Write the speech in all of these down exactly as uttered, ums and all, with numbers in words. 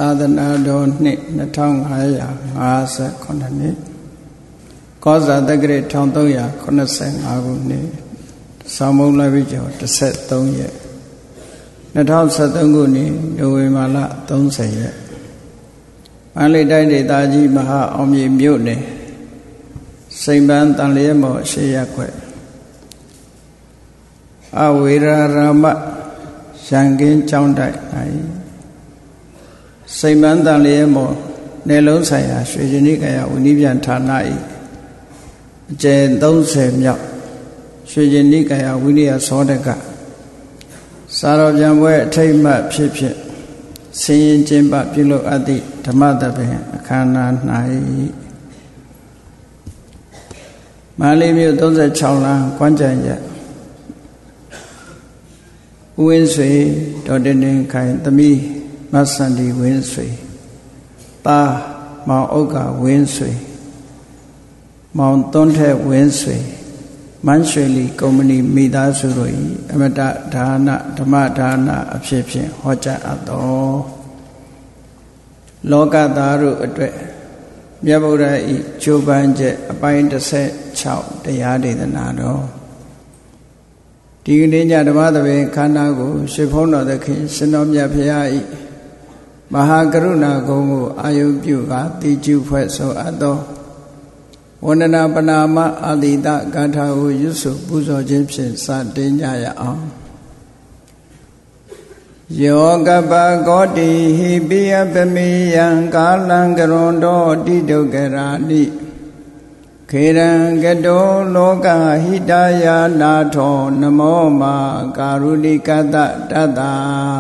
သာသနာတော်နှစ်နှစ်ထောင်ငါးရာငါးสิบခုနှစ်ကောဇာတက္ကရာတစ်ထောင်သုံးရာခုနှစ်ဆယ်ငါးခုနှစ်ဆောင်းမုန်းလပြည့်ကျော်တစ်ဆက်သုံးရက်နှစ်ထောင်ဆယ်သုံးခုနှစ်နိုဝင်ဘာလသုံးဆယ်ရက်မန္တလေးတိုင်းဒေသကြီးမဟာအောင်မြေမြို့နယ်စိန်ပန်းတန်လျက်မော်ရှေ့ရက်ခွဲအဝေရာရမရံကင်းကျောင်းတိုက်၌စိန်ပန်းတန်လျက်မော်နယ်လုံးဆိုင်ရာရွှေရှင်နိကယဝိနည်းပြန်ဌာန၏အကျယ်သုံးဆယ်မြောက်ရွှေရှင်နိကယဝိနည်းသောတကစာတော်ပြန်ပွဲအထိတ်မှတ်ဖြစ်ဖြစ်ဆင်းရင်ကျင်းပပြုလုပ်အပ်သည့်ဓမ္မသဘင်အခမ်းအနား၌မန္တလေးမြို့သုံးဆယ်ခြောက်လမ်းကွမ်းကြံရက်ဦးဝင်းဆွေဒေါ်တင်တင်ခိုင်သမီးမဆန္ဒီဝင်းဆွေသားမောင်ဥက္ကာဝင်းဆွေမောင်သွန်းထက်ဝင်းဆွေမန်းရွှေလီကုမ္ပဏီမိသားစုတို့၏အမတဒါနဓမ္မဒါနအဖြစ်ဖြင့်ဟောကြားအပ်သောလောကသားတို့အတွက်မြတ်ဗုဒ္ဓ၏ကြိုးပမ်းချက်အပိုင်းတစ်ဆယ်ခြောက်တရားဒေသနာတော်ဒီကနေ့ညဓမ္မသဘင်ခန္ဓာကိုရှေဖုံးတော်သခင်ရှင်တော်မြတ်ဖရာ၏မဟာကရုဏာဂုဏ်ကိုအာယုပြုကာတိကျုဖွဲ့ဆိုအပ်သောဝန္ဒနာပနာမအာတိတဂါထာကိုရွတ်ဆိုပူဇော်ခြင်းဖြင့်စတင်ကြရအောင်ယောကပကောတိဟိပိယပမေယံကာလံကရွန်တောတိဒုက္ခရာနိခေရံကတောလောကဟိတယာနာထောနမောမာကာရုဏိကတတတ္တာ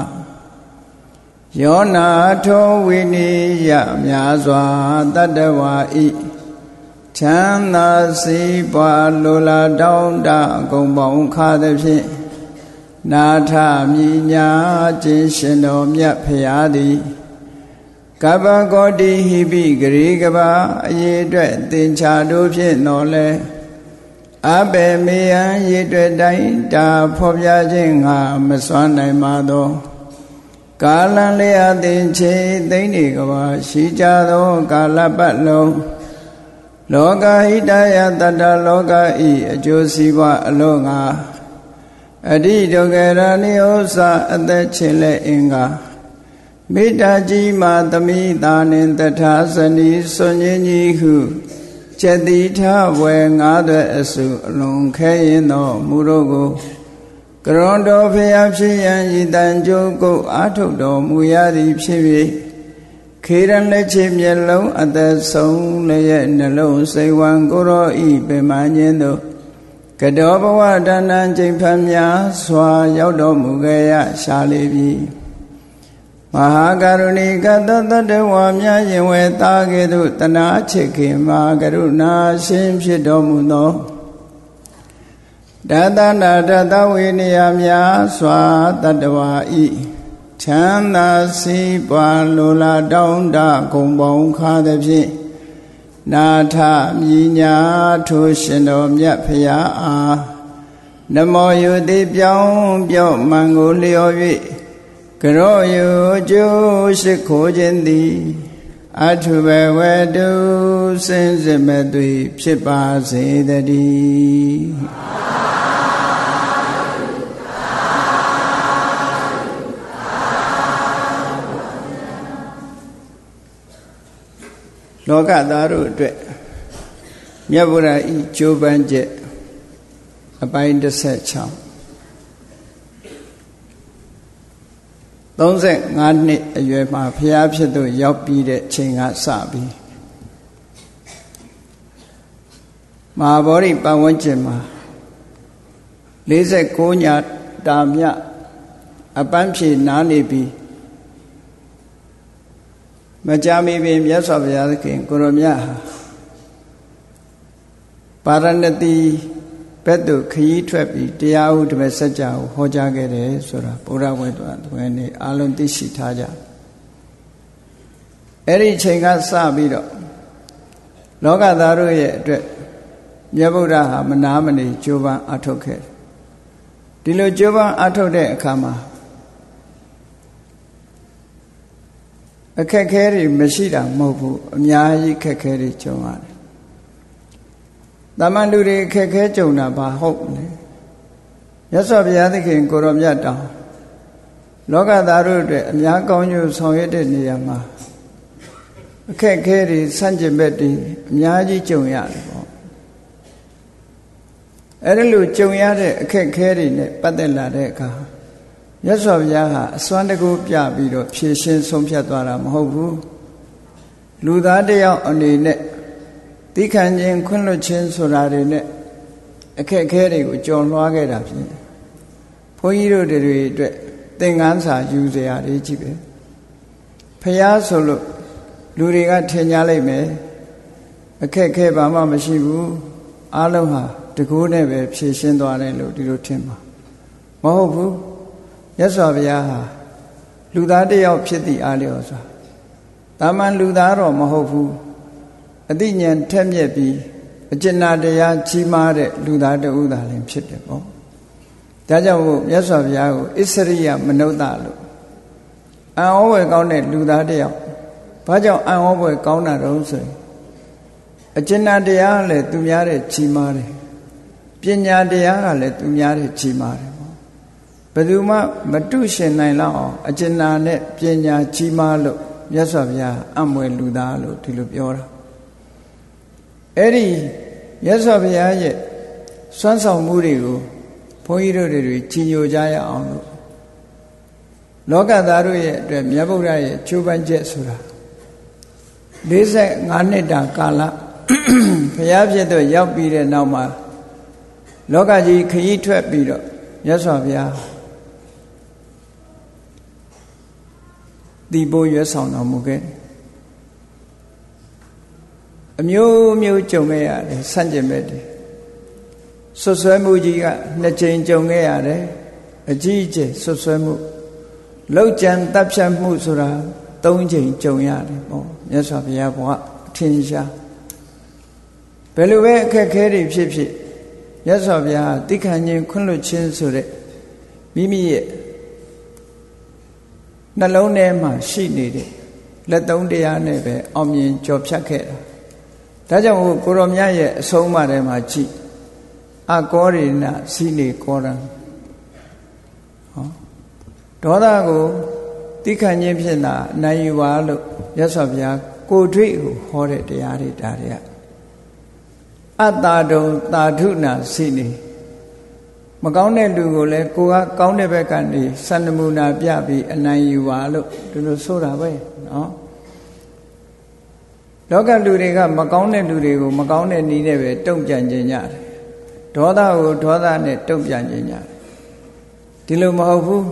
ယောနာထောဝိနိယမြာစွာတတ္တဝါဤချမ်းသာစီးပွားလိုလားတောင်းတအကုန်ပေါင်းခါသဖြင့်နာထမြညာခြင်းရှင်တော်မြတ်ဖရာသည်ကပ္ပကောတိဟိပိဂရေကဘာအရေအတွက်သင်္ချာတို့ဖြင့်တော်လဲအဘေမေယံရေအတွက်တိုင်းတာဖော်ပြခြင်းငါမစွမ်းနိုင်ပါသောကာလံလျာသင်္ချေသိမ့်နေကဘာရှိကြသောကာလပတ်လုံးလောကဟိတယတတ္တလောကဤအကျိုးစီးပွားအလို့ငါအတိဒုက္ခရဏိဥ္စာအသက်ချေလက်အင်္ဂါမေတ္တာကြီးမာသမိတာနှင့်တထာဇနီစွန်ကြီးကြီးဟုကျက်တိထဝယ်ငါးသွဲအစုအလွန်ခဲရင်သောမူတို့ကိုကရွန်တော်ဖျားဖြစ်ရန်ဤတန်ကြိုးကိုအာထုတ်တော်မူရသည်ဖြစ်၍ခေရန်လက်ချေမျက်လုံးအသက်ဆုံးလည်းရဲ့နှလုံးစိတ်ဝံကိုရောဤပင်မခြင်းတို့ကတောဘဝတဏ္ဍကျိန်ဖန်များစွာရောက်တော်မူခဲ့ရရှာလေပြီမဟာကရုဏီကတတတဝါများရင်ဝဲသားကဲ့သို့တနာချစ်ခင်မဟာကရုဏာရှင်ဖြစ်တော်မူသောတသနာတတဝိနည်းများစွာတတ္တဝါဤချမ်းသာစီးပွားလိုလားတောင်းတဂုံပေါင်းခါသဖြင့်နာထမြညာထိုရှင်တော်မြတ်ဖရာအားနမောယုတိပြောင်းပြော့မှန်ကိုလျော်၍ကရောယုကျိုးရှိခိုးခြင်းသည်အထုဘဝတုစင်စစ်မဲ့သွေဖြစ်ပါစေတည်းလောကသားတို့အတွက်မြတ်ဗုဒ္ဓဤကြိုးပမ်းချက်အပိုင်းတစ်ဆယ်ခြောက်သုံးဆယ်ငါးနှစ်အရွယ်မှာဖျားဖြစ်သို့ရောက်ပြီးတဲ့ချိန်ကစပြီးမဟာဗောဓိပတ်ဝန်းကျင်မှာလေးဆယ်ကိုးညတာမြအပန်းဖြေနားနေပြီးမကြာမီပင်မြတ်စွာဘုရားသခင်ကိုရောမြတ်ဟာပါရဏသီဘက်သို့ခရီးထွက်ပြီးတရားဟုဓမ္မစကြာကိုဟောကြားခဲ့တယ်ဆိုတာဗုဒ္ဓဝိတ္တဝင်နေအလုံးသိရှိထားကြအဲ့ဒီချိန်ကစပြီးတော့လောကသားတို့ရဲ့အတွက်မြတ်ဗုဒ္ဓဟာမနာမနေကြိုးပမ်းအထုတ်ခဲ့ဒီလိုကြိုးပမ်းအထုတ်တဲ့အခါမှာအခက်ခဲတွေမရှိတာမဟုတ်ဘူးအများကြီးခက်ခဲတွေကြုံရတယ်တာမန်လူတွေအခက်ခဲကြုံတာဘာဟုတ်လဲမြတ်စွာဘုရားသခင်ကိုရောမြတ်တောင်လောကသားတို့အတွက်အများကောင်းကျိုးဆောင်ရွက်တဲ့နေရာမှာအခက်ခဲတွေဆန့်ကျင်ဘက်တွေအများကြီးကြုံရတယ်ပေါ့အဲ့ဒီလိုကြုံရတဲ့အခက်ခဲတွေနဲ့ပတ်သက်လာတဲ့အခါမြတ်စွာဘုရားဟာအစွမ်းတကူပြပြီးတော့ဖြည့်ရှင်းဆုံးဖြတ်သွားတာမဟုတ်ဘူးလူသားတယောက်အနေနဲ့သိခံခြင်းခွင့်လွှတ်ခြင်းဆိုတာတွေနဲ့အခက်ခဲတွေကိုကြော်လွှားခဲ့တာဖြစ်တယ်ဘုန်းကြီးတို့တွေအတွက်သင်္ကန်းစာယူစရာတွေကြီးပဲဖျားဆိုလို့လူတွေကထင်ကြလိုက်မယ်အခက်ခဲဘာမှမရှိဘူးအားလုံးဟာတကူနဲ့ပဲဖြည့်ရှင်းသွားတယ်လို့ဒီလိုထင်ပါမဟုတ်ဘူးမြတ်စွာဘုရားဟာလူသားတယောက်ဖြစ်သည့်အားလျော်စွာတာမန်လူသားတော့မဟုတ်ဘူးအသိဉာဏ်ထက်မြက်ပြီးအကျဉ်းတရားကြီးမားတဲ့လူသားတဦးသာလင်ဖြစ်တယ်ပေါ့ဒါကြောင့်မို့မြတ်စွာဘုရားကိုအစ္စရိယမနုဿလို့အံ့ဩဖွယ်ကောင်းတဲ့လူသားတယောက်ဘာကြောင့်အံ့ဩဖွယ်ကောင်းတာတုံးဆိုရင်အကျဉ်းတရားလည်းသူများတဲ့ကြီးမားတယ်ပညာတရားကလည်းသူများတဲ့ကြီးမားတယ်ပေါ့ဘယ်သူမှမတုရှင်နိုင်လောက်အောင်အကျဉ်းနဲ့ပညာကြီးမားလို့မြတ်စွာဘုရားအံ့မွယ်လူသားလို့ဒီလိုပြောတာအဲ့ဒီမြတ်စွာဘုရားရဲ့စွမ်းဆောင်မှုတွေကိုဘုန်းကြီးတို့တွေကြီးညိုကြရအောင်လို့လောကသားတို့ရဲ့အတွက်မြတ်ဗုဒ္ဓရဲ့ချိုးပန်းချက်ဆိုတာ၄၅နှစ်တာကာလဘုရားဖြစ်တော့ရောက်ပြီးတဲ့နောက်မှာလောကကြီးခရီးထွက်ပြီးတော့မြတ်စွာဘုရားဒီပိုးရွယ်ဆောင်တော်မူခဲ့အမျိုးမျိုးကြုံခဲ့ရတယ်ဆန့်ကျင်ဘက်တွေဆွဆွဲမှုကြီးကနှစ်ကြိမ်ကြုံခဲ့ရတယ်အကြီးအကျယ်ဆွဆွဲမှုလောက်ကြံတပ်ဖြတ်မှုဆိုတာသုံးကြိမ်ကြုံရတယ်ပေါ့မြတ်စွာဘုရားကအထင်ရှားဘယ်လိုပဲအခက်ခဲတွေဖြစ်ဖြစ်မြတ်စွာဘုရားတိခဏ်ချင်းခွင့်လွှတ်ခြင်းဆိုတဲ့မိမိရဲ့နှလုံးထဲမှာရှိနေတဲ့လက်သုံးတရားနဲ့ပဲအောင်မြင်ကျော်ဖြတ်ခဲ့တာဒါကြောင့်ကိုရောမြတ်ရဲ့အဆုံးအမထဲမှာကြည်အကောရိဏစီနေကောရံဟောဒေါသကိုတိခဏ်ချင်းဖြစ်တာနိုင်ယူပါလို့မြတ်စွာဘုရားကိုတွေ့ကိုဟောတဲ့တရားတွေဒါတွေကအတ္တာတုံသာဓုနာစီနေမကောင်းတဲ့လူကိုလည်းကိုကကောင်းတဲ့ဘက်ကနေစံနမူနာပြပြီးအနိုင်ယူပါလို့ဒီလိုဆိုတာပဲနော်လောကလူတွေကမကောင်းတဲ့လူတွေကိုမကောင်းတဲ့နည်းနဲ့ပဲတုံ့ပြန်ခြင်းကြတယ်ဒေါသကိုဒေါသနဲ့တုံ့ပြန်ခြင်းကြတယ်ဒီလိုမဟုတ်ဘူး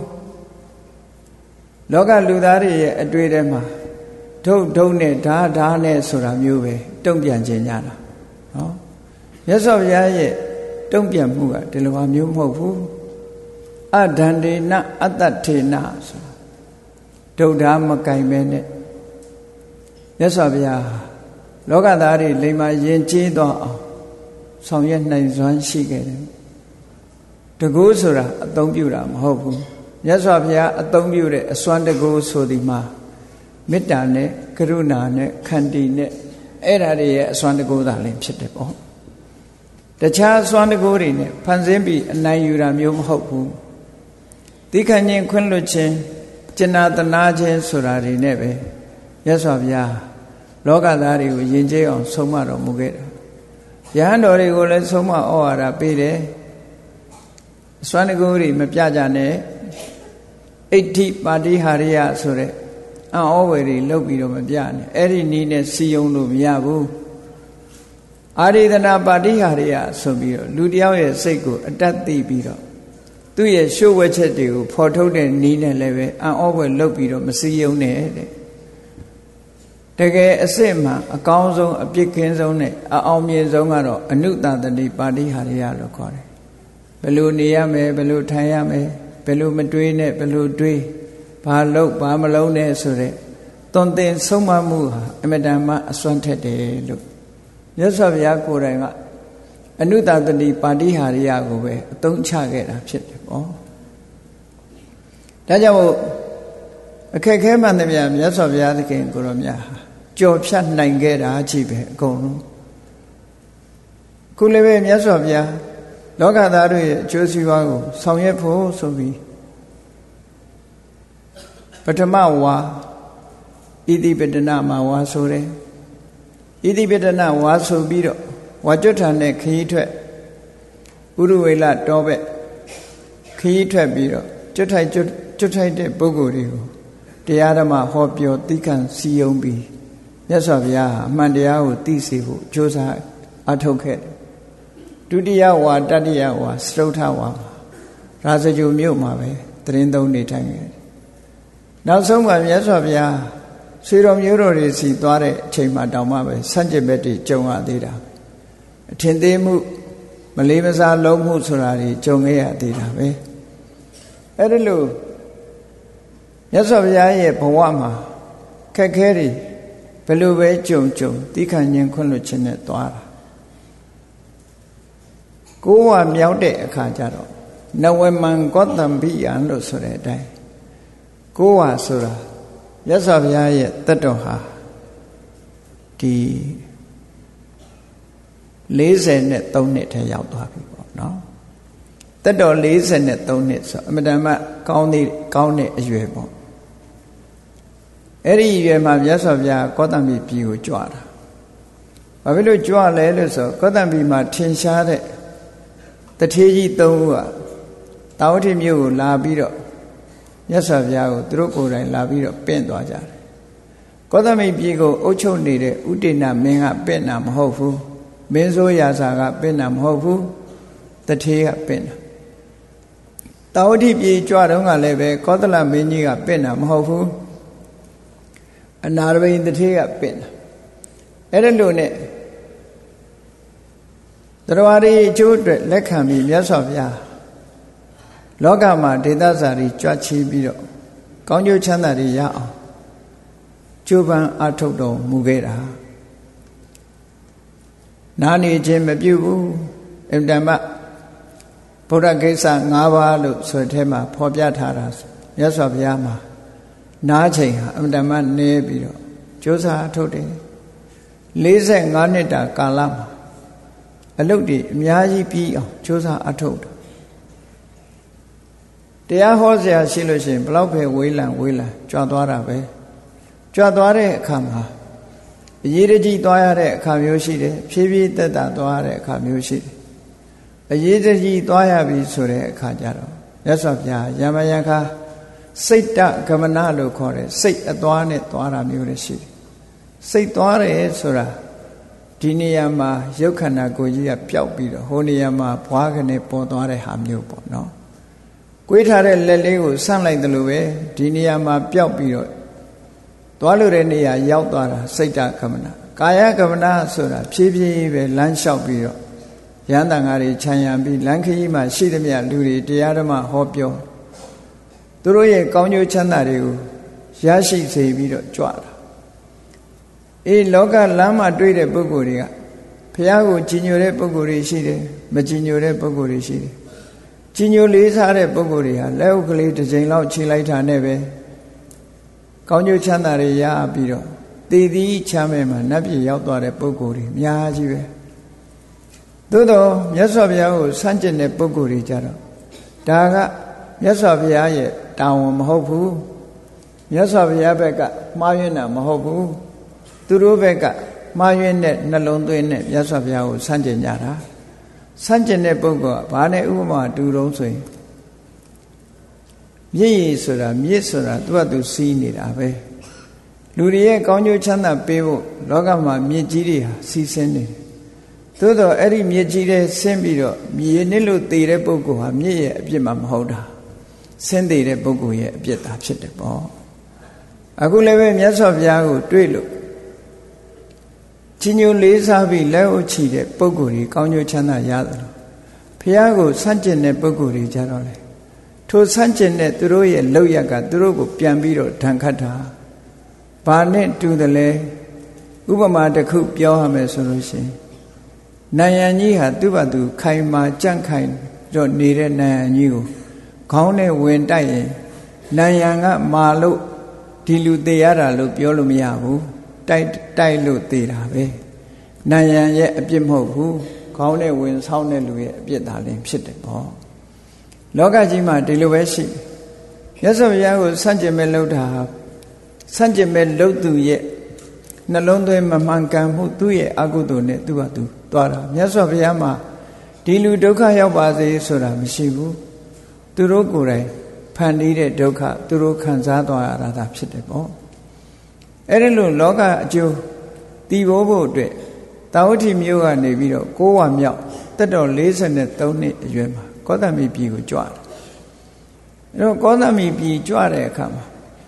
လောကလူသားတွေရဲ့အတွေ့အထဲမှာဒုတ်ဒုတ်နဲ့ဓာဓာနဲ့ဆိုတာမျိုးပဲတုံ့ပြန်ခြင်းကြတာနော်မြတ်စွာဘုရားရဲ့တုံ့ပြန်မှုကဒီလိုဟာမျိုးမဟုတ်ဘူးအဒန္တေနအတ္တထေနဆိုတာဒုတ်ဓာမကင်မဲနဲ့မြတ်စွာဘုရားလောကသားတွေလိမ္မာယဉ်ကျေးသွားအောင်ဆောင်ရွက်နိုင်စွမ်းရှိခဲ့တယ်တကူဆိုတာအသုံးပြုတာမဟုတ်ဘူးမြတ်စွာဘုရားအသုံးပြုတဲ့အစွမ်းတကူဆိုဒီမှာမေတ္တာနဲ့ကရုဏာနဲ့ခန္တီနဲ့အဲ့ဓာတွေရဲ့အစွမ်းတကူသာလည်းဖြစ်တယ်ပေါ့တခြားအစွမ်းတကူတွေနဲ့ဖန်ဆင်းပြီးအနိုင်ယူတာမျိုးမဟုတ်ဘူးသိခံခြင်းခွင့်လွှတ်ခြင်းကျင်နာတနာခြင်းဆိုတာတွေနဲ့ပဲမြတ်စွာဘုရားလောကသားတွေကိုယဉ်ကျေးအောင်ဆုံးမတော်မူခဲ့တယ်ယဟန်တော်တွေကိုလည်းဆုံးမဩဝါဒပေးတယ်အစွမ်းတကူတွေမပြကြနဲ့အဋ္ဌိပါတိဟာရိယဆိုတဲ့အံ့ဩဝယ်တွေလုပ်ပြီးတော့မပြနဲ့အဲ့ဒီနည်းနဲ့စီယုံလို့မရဘူးအာရိဒနာပါတိဟာရိယဆိုပြီးတော့လူတယောက်ရဲ့စိတ်ကိုအတတ်သိပြီးတော့သူ့ရဲ့ရှုပ်ဝဲချက်တွေကိုဖော်ထုတ်တဲ့နည်းနဲ့လည်းပဲအံ့ဩဝယ်လုပ်ပြီးတော့မစီယုံနဲ့တဲ့တကယ်အစစ်မှအကောင်းဆုံးအပြစ်ကင်းဆုံးနဲ့အအောင်မြင်ဆုံးကတော့အနုတတတိပါတိဟာရိယလို့ခေါ်တယ်ဘယ်လိုနေရမယ်ဘယ်လိုထိုင်ရမယ်ဘယ်လိုမတွေးနဲ့ဘယ်လိုတွေးဘာလုပ်ဘာမလုပ်နဲ့ဆိုတဲ့သွန်သင်ဆုံးမမှုဟာအမတန်မှအစွမ်းထက်တယ်လို့မြတ်စွာဘုရားကိုယ်တိုင်ကအနုတတတိပါတိဟာရိယကိုပဲအသုံးချခဲ့တာဖြစ်တယ်ပေါ့ဒါကြောင့်အခက်ခဲမှန်သမျှမြတ်စွာဘုရားသခင်ကိုရောမြတ်ဟာကြော်ဖြတ်နိုင်ခဲ့တာကြည့်ပဲအကုန်လုံးခုလည်းပဲမြတ်စွာဘုရားလောကသားတို့ရဲ့အကျိုးစီးပွားကိုဆောင်ရွက်ဖို့ဆိုပြီးပထမဝါဣတိပတနာမှာဝါဆိုတယ်ဣတိပတနာဝါဆိုပြီးတော့ဝါကျွတ်ထန်တဲ့ခရီးထွက်ဥရဝေလတောဘက်ခရီးထွက်ပြီးတော့ကျွတ်ထိုက်ကျွတ်ကျွတ်ထိုက်တဲ့ပုဂ္ဂိုလ်တွေကိုတရားဓမ္မဟောပြောသိခံစီယုံပြီးမြတ်စွာဘုရားအမှန်တရားကိုသိစေဖို့ကြိုးစားအထောက်ခဲ့တယ်ဒုတိယဝါတတိယဝါစတုထဝါရာဇဂုမြို့မှာပဲတရင်သုံးနေထိုင်ခဲ့တယ်နောက်ဆုံးမှာမြတ်စွာဘုရားဆွေတော်မျိုးတော်တွေစီသွားတဲ့အချိန်မှာတောင်မှပဲဆန့်ကျင်ဘက်တွေကြုံရသေးတာအထင်သေးမှုမလေးမစားလုံးမှုဆိုတာတွေကြုံခဲ့ရသေးတာပဲအဲ့ဒါလို့မြတ်စွာဘုရားရဲ့ဘဝမှာခက်ခဲတွေဘယ်လိုပဲကြုံကြုံသိခံခြင်းခွင့်လွှတ်ခြင်းနဲ့သွားတာကိုယ်ဝမြောက်တဲ့အခါကျတော့နဝမံကောတံဘိယံလို့ဆိုတဲ့အတိုင်းကိုယ်ဝဆိုတာမြတ်စွာဘုရားရဲ့တတ်တော်ဟာဒီ၄၀နဲ့၃နှစ်ထဲရောက်သွားပြီပေါ့နော်တတ်တော်၄၃နှစ်ဆိုအမတန်မှကောင်းတဲ့ကောင်းတဲ့အရွယ်ပေါ့အဲ့ဒီအရွယ်မှာမြတ်စွာဘုရားကောသံဘိပြည်ကိုကြွတာဘာဖြစ်လို့ကြွလဲလို့ဆိုကောသံဘိမှာထင်ရှားတဲ့တထေးကြီး၃ဦးကတာဝတိမြို့ကိုလာပြီးတော့မြတ်စွာဘုရားကိုသူတို့ကိုယ်တိုင်လာပြီးတော့ပင့်သွားကြတယ်ကောသံဘိပြည်ကိုအုပ်ချုပ်နေတဲ့ဥတေနမင်းကပင့်တာမဟုတ်ဘူးမင်းဆိုးရာဇာကပင့်တာမဟုတ်ဘူးတထေးကပင့်တာတာဝတိပြည်ကြွတော့ကလည်းပဲကောသလမင်းကြီးကပင့်တာမဟုတ်ဘူးအနာရဘိန်တထေးကပင့်တာအဲ့ဒါလို့နဲ့တရားရီအကျိုးအတွက်လက်ခံပြီးမြတ်စွာဘုရားလောကမှာဒေသစာတွေကြွချီးပြီးတော့ကောင်းကျိုးချမ်းသာတွေရအောင်ကြိုးပမ်းအထုတ်တော်မူခဲ့တာနာနေခြင်းမပြုဘူးအင်တမဗုဒ္ဓဂိစ္စ၅ပါးလို့ဆိုတဲ့ထဲမှာဖော်ပြထားတာမြတ်စွာဘုရားမှာနားချိန်ဟာအင်တမနေပြီးတော့ကြိုးစားအထုတ်တယ်၄၅နှစ်တာကာလမှာအလုပ်တွေအများကြီးပြီးအောင်ကြိုးစားအထုတ်တယ်တရားဟောစရာရှိလို့ရှိရင်ဘလောက်ပဲဝေးလံဝေးလံကြွသွားတာပဲကြွသွားတဲ့အခါမှာအရေးတကြီးသွားရတဲ့အခါမျိုးရှိတယ်ဖြည်းဖြည်းတက်တာသွားရတဲ့အခါမျိုးရှိတယ်အရေးတကြီးသွားရပြီဆိုတဲ့အခါကျတော့မြတ်စွာဘုရားယမယံခါစိတ်တဂမနလို့ခေါ်တယ်စိတ်အသွားနဲ့သွားတာမျိုးလည်းရှိတယ်စိတ်သွားတယ်ဆိုတာဒီနေရာမှာရုပ်ခန္ဓာကိုယ်ကြီးကပျောက်ပြီးတော့ဟိုနေရာမှာဘွားကနေပေါ်သွားတဲ့ဟာမျိုးပေါ့နော်ကွေးထားတဲ့လက်လေးကိုဆန့်လိုက်တယ်လို့ပဲဒီနေရာမှာပျောက်ပြီးတော့သွားလို့တဲ့နေရာရောက်သွားတာစိတ်တကမနာကာယကမနာဆိုတာဖြည်းဖြည်းပဲလမ်းလျှောက်ပြီးတော့ရဟန္တာငါတွေခြံရံပြီးလမ်းခရီးမှာရှိသမျှလူတွေတရားဓမ္မဟောပြောသူတို့ရဲ့ကောင်းကျိုးချမ်းသာတွေကိုရရှိစေပြီးတော့ကြွတာအေးလောကလမ်းမှာတွေ့တဲ့ပုဂ္ဂိုလ်တွေကဘုရားကိုကြည်ညိုတဲ့ပုဂ္ဂိုလ်တွေရှိတယ်မကြည်ညိုတဲ့ပုဂ္ဂိုလ်တွေရှိတယ်ကြည်ညိုလေးစားတဲ့ပုဂ္ဂိုလ်တွေဟာလက်ဥကလေးတစ်ချိန်လောက်ခြေလိုက်တာနဲ့ပဲကောင်းကျိုးချမ်းသာတွေရပြီးတော့တည်တည်ချမ်းမဲ့မှာနတ်ပြည်ရောက်သွားတဲ့ပုဂ္ဂိုလ်တွေအများကြီးပဲသို့တော့မြတ်စွာဘုရားကိုဆန့်ကျင်တဲ့ပုဂ္ဂိုလ်တွေကြတော့ဒါကမြတ်စွာဘုရားရဲ့တာဝန်မဟုတ်ဘူးမြတ်စွာဘုရားဘက်ကမှားယွင်းတာမဟုတ်ဘူးသူတို့ဘက်ကမှားယွင်းတဲ့နှလုံးသွင်းတဲ့မြတ်စွာဘုရားကိုဆန့်ကျင်ကြတာဆန့်ကျင်တဲ့ပုဂ္ဂိုလ်ကဘာနဲ့ဥပမာတူတုံးဆိုရင်မြစ်ရည်ဆိုတာမြစ်ဆိုတာသူ့အတူစီးနေတာပဲလူတွေရဲ့ကောင်းကျိုးချမ်းသာပေးဖို့လောကမှာမြစ်ကြီးတွေဟာစီးဆင်းနေတယ်သို့တော့အဲ့ဒီမြစ်ကြီးတွေဆင်းပြီးတော့မြေနစ်လို့တည်တဲ့ပုဂ္ဂိုလ်ဟာမြစ်ရဲ့အပြစ်မှမဟုတ်တာဆင်းတည်တဲ့ပုဂ္ဂိုလ်ရဲ့အပြစ်သာဖြစ်တယ်ပေါ့အခုလည်းပဲမြတ်စွာဘုရားကိုတွေ့လို့ကြီးညိုလေးစားပြီးလက်ဥချီတဲ့ပုဂ္ဂိုလ်ကြီးကောင်းကျိုးချမ်းသာရတယ်လို့ဘုရားကိုဆန့်ကျင်တဲ့ပုဂ္ဂိုလ်ကြီးကြတော့လေထိုဆန့်ကျင်တဲ့သူတို့ရဲ့လောက်ရကသူတို့ကိုပြန်ပြီးတော့ဒဏ်ခတ်တာဘာနဲ့တူတယ်လဲဥပမာတစ်ခုပြောရမယ်ဆိုလို့ရှိရင်နယံကြီးဟာသူ့ဘာသူခိုင်မာကြန့်ခိုင်တော့နေတဲ့နယံကြီးကိုခေါင်းနဲ့ဝင်တိုက်ရင်နယံကမာလို့ဒီလူသေရတာလို့ပြောလို့မရဘူးတိုက်တိုက်လို့သေတာပဲနာယံရဲ့အပြစ်မဟုတ်ဘူးခေါင်းနဲ့ဝင်ဆောင်းတဲ့လူရဲ့အပြစ်သာလင်ဖြစ်တယ်ပေါ့လောကကြီးမှာဒီလိုပဲရှိမြတ်စွာဘုရားကိုဆန့်ကျင်မဲ့လှုပ်တာဆန့်ကျင်မဲ့လှုပ်သူရဲ့နှလုံးသွင်းမမှန်ကန်မှုသူ့ရဲ့အကုသိုလ်နဲ့သူ့ဟာသူသွားတာမြတ်စွာဘုရားမှာဒီလူဒုက္ခရောက်ပါစေဆိုတာမရှိဘူးသူတို့ကိုယ်တိုင်ဖန်တီးတဲ့ဒုက္ခသူတို့ခံစားသွားရတာဖြစ်တယ်ပေါ့အဲ့ဒီလိုလောကအကျိုးတည်ဖို့ဖို့အတွက်တာဝတိမြို့ကနေပြီးတော့ကိုးဝါမြောက်တက်တော်၄၃နှစ်အရွယ်မှာကောသမိပြည်ကိုကြွတယ်အဲ့တော့ကောသမိပြည်ကြွတဲ့အခါမှာ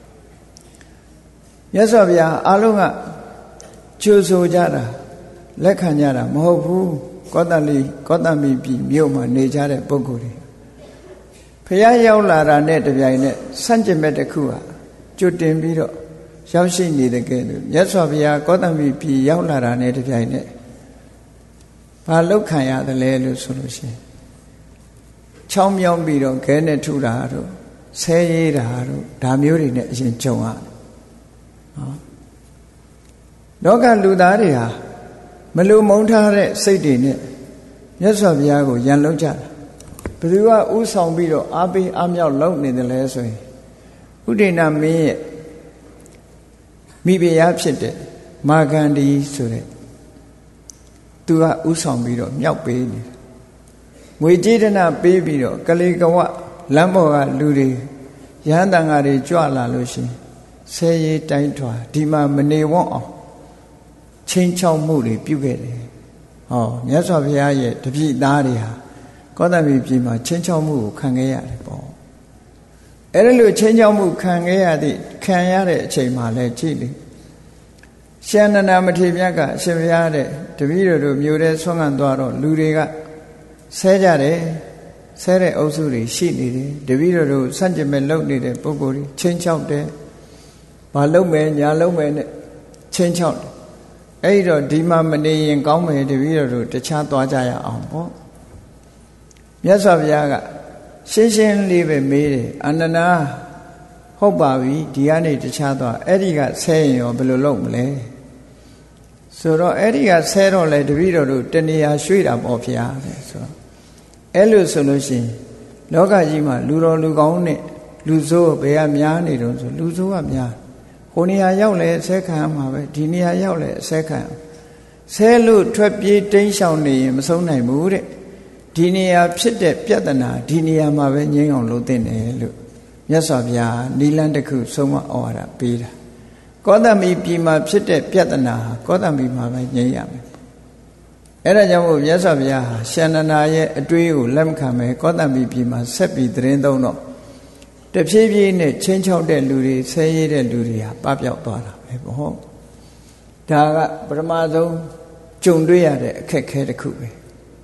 မြတ်စွာဘုရားအားလုံးကကြိုဆိုကြတာလက်ခံကြတာမဟုတ်ဘူးကောသလိကောသမိပြည်မြို့မှာနေကြတဲ့ပုဂ္ဂိုလ်တွေဘုရားရောက်လာတာနဲ့တပြိုင်နက်ဆန့်ကျင်ဘက်တစ်ခုဟာကျွတ်တင်ပြီးတော့ရောက်ရှိနေတဲ့ကဲလို့မြတ်စွာဘုရားကောသမိပြည်ရောက်လာတာနဲ့တပြိုင်နက်ဘာလောက်ခံရသလဲလို့ဆိုလို့ရှိရင်ချောင်းမြောင်းပြီးတော့ခဲနဲ့ထုတာတို့ဆဲရေးတာတို့ဒါမျိုးတွေနဲ့အရင်ကြုံရတယ်နော်လောကလူသားတွေဟာမလူမုန်းထားတဲ့စိတ်တွေနဲ့မြတ်စွာဘုရားကိုယံလုံးကြတာဘယ်သူကဥဆောင်ပြီးတော့အားပေးအားမြောက်လုပ်နေတယ်လဲဆိုရင်ဥဒိဏမင်းရဲ့မိဖုရားဖြစ်တဲ့မာဂန္ဒီဆိုတဲ့သူကဥဆောင်ပြီးတော့မြောက်ပေးနေတယ်ငွေကြေးဒနာပေးပြီးတော့ကလေးကဝလမ်းပေါ်ကလူတွေရဟန်းတန်ဃာတွေကြွလာလို့ရှိရင်ဆဲရေးတိုင်းထွာဒီမှာမနေဝန်းအောင်ချင်းချောက်မှုတွေပြုခဲ့တယ်ဟောမြတ်စွာဘုရားရဲ့တပည့်သားတွေဟာကောသမိပြည်မှာချင်းချောက်မှုကိုခံခဲ့ရတယ်ပေါ့အဲ့ဒါလို့ချင်းချောက်မှုခံခဲ့ရသည့်ခံရတဲ့အချိန်မှာလဲကြည့်လေရှန္ဒနာမထေရမြတ်ကအရှင်ဘုရားတဲ့တပည့်တော်တို့မြို့ထဲဆွမ်းခံသွားတော့လူတွေကဆဲကြတယ်ဆဲတဲ့အုပ်စုတွေရှိနေတယ်တပည့်တော်တို့စန့်ကျင်မဲ့လုပ်နေတဲ့ပုဂ္ဂိုလ်တွေချင်းချောက်တယ်ဘာလုပ်မယ်ညာလုပ်မယ်နဲ့ချင်းချောက်တယ်အဲ့တော့ဒီမှာမနေရင်ကောင်းမယ်တပည့်တော်တို့တခြားသွားကြရအောင်ပေါ့မြတ်စွာဘုရားကရှင်းရှင်းလေးပဲမေးတယ်အန္တနာဟုတ်ပါပြီဒီကနေတခြားသွားအဲ့ဒီကဆဲရင်ရောဘယ်လိုလုပ်မလဲဆိုတော့အဲ့ဒီကဆဲတော့လေတပည့်တော်တို့တဏှာရွှေ့တာပေါ့ဖျားတယ်ဆိုတော့အဲ့လိုဆိုလို့ရှိရင်လောကကြီးမှာလူတော်လူကောင်းနဲ့လူဆိုးဘယ်ကများနေတုံးဆိုလူဆိုးကများဟိုနေရာရောက်လဲဆဲခံရမှာပဲဒီနေရာရောက်လဲဆဲခံရဆဲလို့ထွက်ပြေးတိမ်းရှောင်နေရင်မဆုံးနိုင်ဘူးတဲ့ဒီနေရာဖြစ်တဲ့ပြဿနာဒီနေရာမှာပဲငြိမ်းအောင်လုပ်သင့်တယ်လို့မြတ်စွာဘုရားနိလန်းတစ်ခုဆုံးမဩဝါဒပေးတာကောသမိပြည်မှာဖြစ်တဲ့ပြဿနာဟာကောသမိမှာပဲငြိမ်းရမယ်အဲ့ဒါကြောင့်မို့မြတ်စွာဘုရားဟာရှန္ဒနာရဲ့အတွေးကိုလက်မခံပဲကောသမိပြည်မှာဆက်ပြီးသတင်းသုံးတော့တဖြည်းဖြည်းနဲ့ချင်းချောက်တဲ့လူတွေဆဲရတဲ့လူတွေဟာပပျောက်သွားတာပဲပေါ့ဒါကပထမဆုံးကြုံတွေ့ရတဲ့အခက်အခဲတစ်ခုပဲ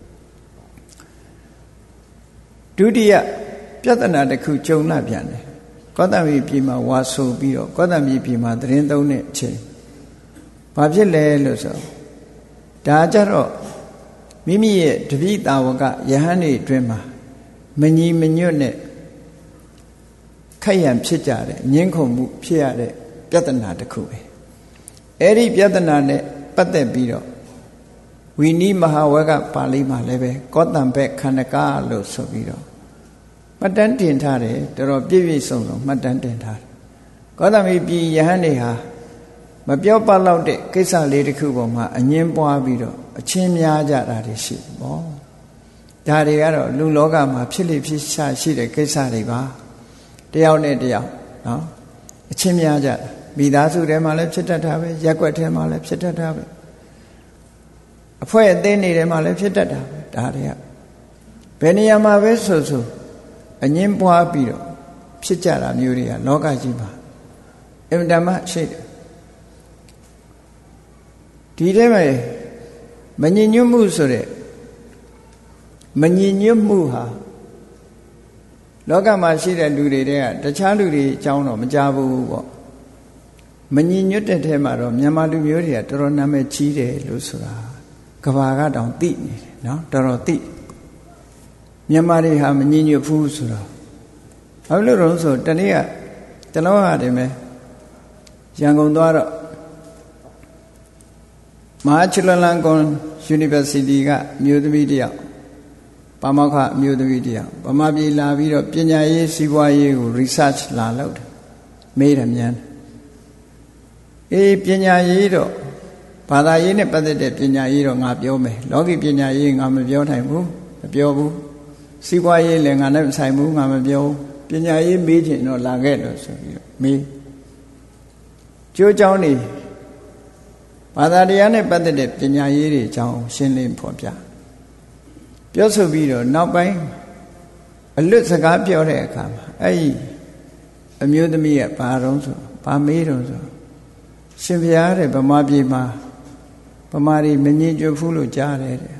ဒုတိယပြဿနာတစ်ခုကြုံလာပြန်တယ်ကောသမိပြည်မှာဝါဆိုပြီးတော့ကောသမိပြည်မှာသတင်းသုံးတဲ့အချိန်ဘာဖြစ်လဲလို့ဆိုဒါကြတော့မိမိရဲ့တပည့်တာဝကယဟန်တွေအတွင်းမှာမညီမညွတ်နဲ့ခိုက်ရန်ဖြစ်ကြတယ်ငင်းခုန်မှုဖြစ်ရတဲ့ပြဿနာတစ်ခုပဲအဲ့ဒီပြဿနာနဲ့ပတ်သက်ပြီးတော့ဝီနိမဟာဝကပါဠိမှာလည်းပဲကောတံဘက်ခန္ဓကလို့ဆိုပြီးတော့မှတ်တမ်းတင်ထားတယ်တော်တော်ပြည့်ပြည့်စုံစုံမှတ်တမ်းတင်ထားတယ်ကောသမိပြည်ယဟန်တွေဟာမပြောပလောက်တဲ့ကိစ္စလေးတစ်ခုပေါ်မှာအငင်းပွားပြီးတော့အချင်းများကြတာတွေရှိပေါ့ဒါတွေကတော့လူလောကမှာဖြစ်လိဖြစ်ရှာရှိတဲ့ကိစ္စတွေပါတယောက်နဲ့တယောက်နော်အချင်းများကြတာမိသားစုထဲမှာလည်းဖြစ်တတ်တာပဲရက်ွက်ထဲမှာလည်းဖြစ်တတ်တာပဲအဖွဲ့အသင်းတွေထဲမှာလည်းဖြစ်တတ်တာပဲဒါတွေကဘယ်နေရာမှာပဲဆိုဆိုအငင်းပွားပြီးတော့ဖြစ်ကြတာမျိုးတွေကလောကကြီးမှာအင်မတန်မှရှိတယ်ဒီထဲမှာမညင်ညွတ်မှုဆိုတဲ့မညင်ညွတ်မှုဟာလောကမှာရှိတဲ့လူတွေတည်းကတခြားလူတွေအကြောင်းတော့မကြားဘူးပေါ့မညင်ညွတ်တဲ့ထဲမှာတော့မြန်မာလူမျိုးတွေကတော်တော်နာမည်ကြီးတယ်လို့ဆိုတာကဘာကတောင်သိနေတယ်နော်တော်တော်သိမြန်မာတွေဟာမညင်ညွတ်ဘူးဆိုတော့ဘာလို့လဲဆိုတနေ့ကကျွန်တော်ဟာတယ်မယ်ရန်ကုန်သွားတော့မဟာချူလလန်ကွန် University ကမြို့သမီးတယောက်ပါမောက္ခမြို့သမီးတယောက်ဗမာပြည်လာပြီးတော့ပညာရေးစီးပွားရေးကို research လာလုပ်တယ်မေးတယ်မြန်အေးပညာရေးတော့ဘာသာရေးနဲ့ပတ်သက်တဲ့ပညာရေးတော့ငါပြောမယ်လောကီပညာရေးငါမပြောနိုင်ဘူးမပြောဘူးစီးပွားရေးလည်းငါနဲ့မဆိုင်ဘူးငါမပြောဘူးပညာရေးမေးချင်တော့လာခဲ့လို့ဆိုပြီးတော့မေးကျိုးကြောင်းနေဘာသာတရားနဲ့ပတ်သက်တဲ့ပညာရေးတွေအကြောင်းရှင်းလင်းဖော်ပြပြောဆိုပြီးတော့နောက်ပိုင်းအလွတ်စကားပြောတဲ့အခါမှာအဲ့ဒီအမျိုးသမီးကဘာတော့ဆိုဘာမေးတော့ဆိုရှင်ဘုရားတဲ့ဗမာပြည်မှာဗမာတွေမငြင်းကြဘူးလို့ကြားတယ်တဲ့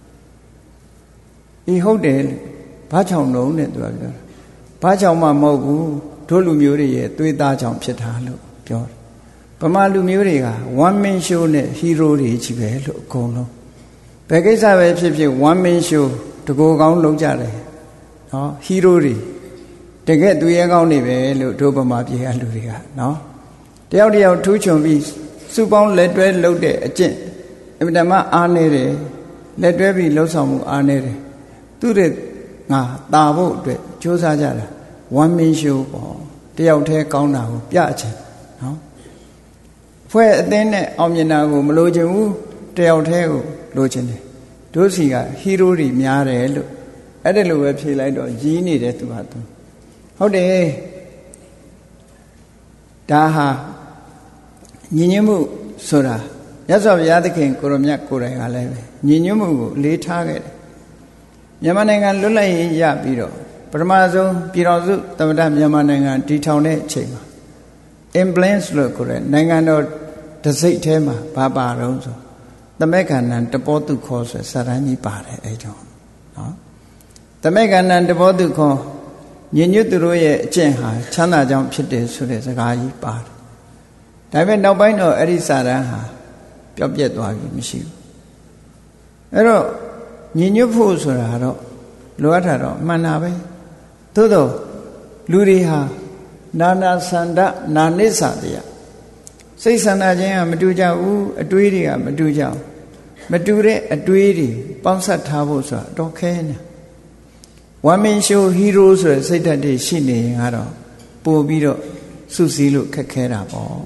ဤဟုတ်တယ်ဘာကြောင့်လုံးနဲ့သူကပြောဘာကြောင့်မှမဟုတ်ဘူးတို့လူမျိုးတွေရဲ့သွေးသားကြောင့်ဖြစ်တာလို့ပြောတယ်ဗမာလူမျိုးတွေက one man show နဲ့ hero တွေကြီးပဲလို့အကုန်လုံးဘယ်ကိစ္စပဲဖြစ်ဖြစ် one man show တကိုယ်ကောင်းလုံးကြတယ်နော် hero တွေတကယ်သူရဲကောင်းနေပဲလို့တို့ဗမာပြည်ကလူတွေကနော်တယောက်တယောက်ထူးချွန်ပြီးစုပေါင်းလက်တွဲလုပ်တဲ့အကျင့်အမြဲတမ်းအားနေတယ်လက်တွဲပြီးလှုပ်ဆောင်မှုအားနေတယ်သူတဲ့ငါတာဖို့အတွက်စ조사ကြတာ one man show ပေါ့တယောက်တည်းကောင်းတာကိုပြချင်နော်ဖွဲ့အသင်းနဲ့အောင်မြင်တာကိုမလိုချင်ဘူးတယောက်တည်းကိုလိုချင်တယ်တို့စီကဟီးရိုးတွေများတယ်လို့အဲ့ဒါလိုပဲဖြေလိုက်တော့ရင်းနေတယ်သူဟာသူဟုတ်တယ်ဒါဟာညီညွတ်မှုဆိုတာမြတ်စွာဘုရားသခင်ကိုရမြတ်ကိုယ်တိုင်ကလည်းပဲညီညွတ်မှုကိုလေးထားခဲ့တယ်မြန်မာနိုင်ငံလွတ်လပ်ရေးရပြီးတော့ပထမဆုံးပြည်တော်စုသမ္မတမြန်မာနိုင်ငံတည်ထောင်တဲ့အချိန်မှာ Imbalance လို့ခေါ်တဲ့နိုင်ငံတော်တစိတ်ထဲမှာဘာပါတော့ဆိုသမက်ခန္ဓာတပောတုခောဆိုစာရန်ကြီးပါတယ်အဲ့ကြောင့်နော်သမက်ခန္ဓာတပောတုခောညဉ့်ညွတ်သူတို့ရဲ့အကျင့်ဟာချမ်းသာကြောင်းဖြစ်တယ်ဆိုတဲ့စကားကြီးပါတယ်ဒါပေမဲ့နောက်ပိုင်းတော့အဲ့ဒီစာရန်ဟာပျောက်ပြက်သွားပြီမရှိဘူးအဲ့တော့ညဉ့်ညွတ်ဖို့ဆိုတာတော့လိုအပ်တာတော့မှန်တာပဲသို့တော့လူတွေဟာနာနာဆန္ဒနာနိစ္စတရားစိတ်ဆန္ဒခြင်းကမတူကြဘူးအတွေးတွေကမတူကြဘူးမတူတဲ့အတွေးတွေပေါင်းစပ်ထားဖို့ဆိုတာတော့ခဲနေဝမ်မင်းရှိုးဟီးရိုးဆိုတဲ့စိတ်ဓာတ်တွေရှိနေရင်ကတော့ပို့ပြီးတော့စုစည်းလို့ခက်ခဲတာပေါ့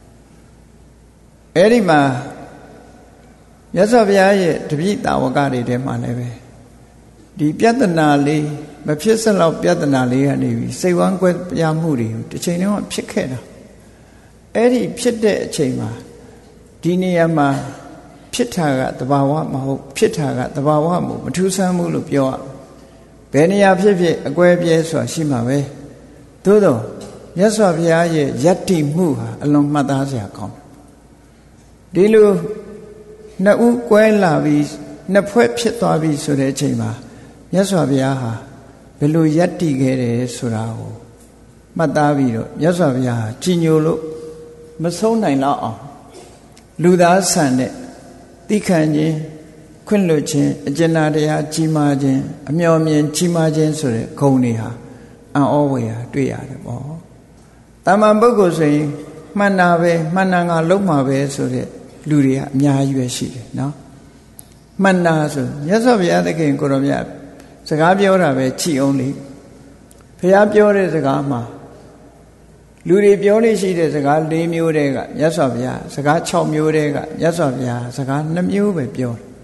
အဲ့ဒီမှာမြတ်စွာဘုရားရဲ့တပည့်တာဝကတွေထဲမှာလည်းပဲဒီပြဿနာလေးမဖြစ်စလောက်ပြဿနာလေးကနေပြီးစိတ်ဝမ်းကွဲပြားမှုတွေတစ်ချိန်လုံးဖြစ်ခဲ့တာအဲ့ဒီဖြစ်တဲ့အချိန်မှာဒီနေရာမှာဖြစ်တာကတဘာဝမဟုတ်ဖြစ်တာကတဘာဝမဟုတ်မထူးဆန်းဘူးလို့ပြောရဘယ်နေရာဖြစ်ဖြစ်အကွဲပြဲဆိုတာရှိမှာပဲသို့တော့မြတ်စွာဘုရားရဲ့ယတ္တိမှုဟာအလွန်မှတ်သားစရာကောင်းဒီလိုနှစ်ဦးကွဲလာပြီးနှစ်ဖွဲ့ဖြစ်သွားပြီဆိုတဲ့အချိန်မှာမြတ်စွာဘုရားဟာဘယ်လိုယတ္တိခဲ့တယ်ဆိုတာကိုမှတ်သားပြီးတော့မြတ်စွာဘုရားဟာကြည်ညိုလို့မဆုံးနိုင်တော့အောင်လူသားဆန်တဲ့တိခန့်ခြင်းခွင့်လွတ်ခြင်းအကျဉ်းတရားကြီးမားခြင်းအမျှော်မြင်ကြီးမားခြင်းဆိုတဲ့ဂုဏ်တွေဟာအံ့ဩဝေဟာတွေ့ရတယ်ပေါ့တမန်ပုဂ္ဂိုလ်ဆိုရင်မှန်တာပဲမှန်တာကလုံးမှာပဲဆိုတဲ့လူတွေကအများကြီးပဲရှိတယ်နော်မှန်တာဆိုမြတ်စွာဘုရားသခင်ကိုရောမြတ်စကားပြောတာပဲကြည်အောင်လေဘုရားပြောတဲ့စကားမှာလူတွေပြောလို့ရှိတဲ့စကား၄မျိုးတည်းကမြတ်စွာဘုရားစကား၆မျိုးတည်းကမြတ်စွာဘုရားစကား၂မျိုးပဲပြောတယ်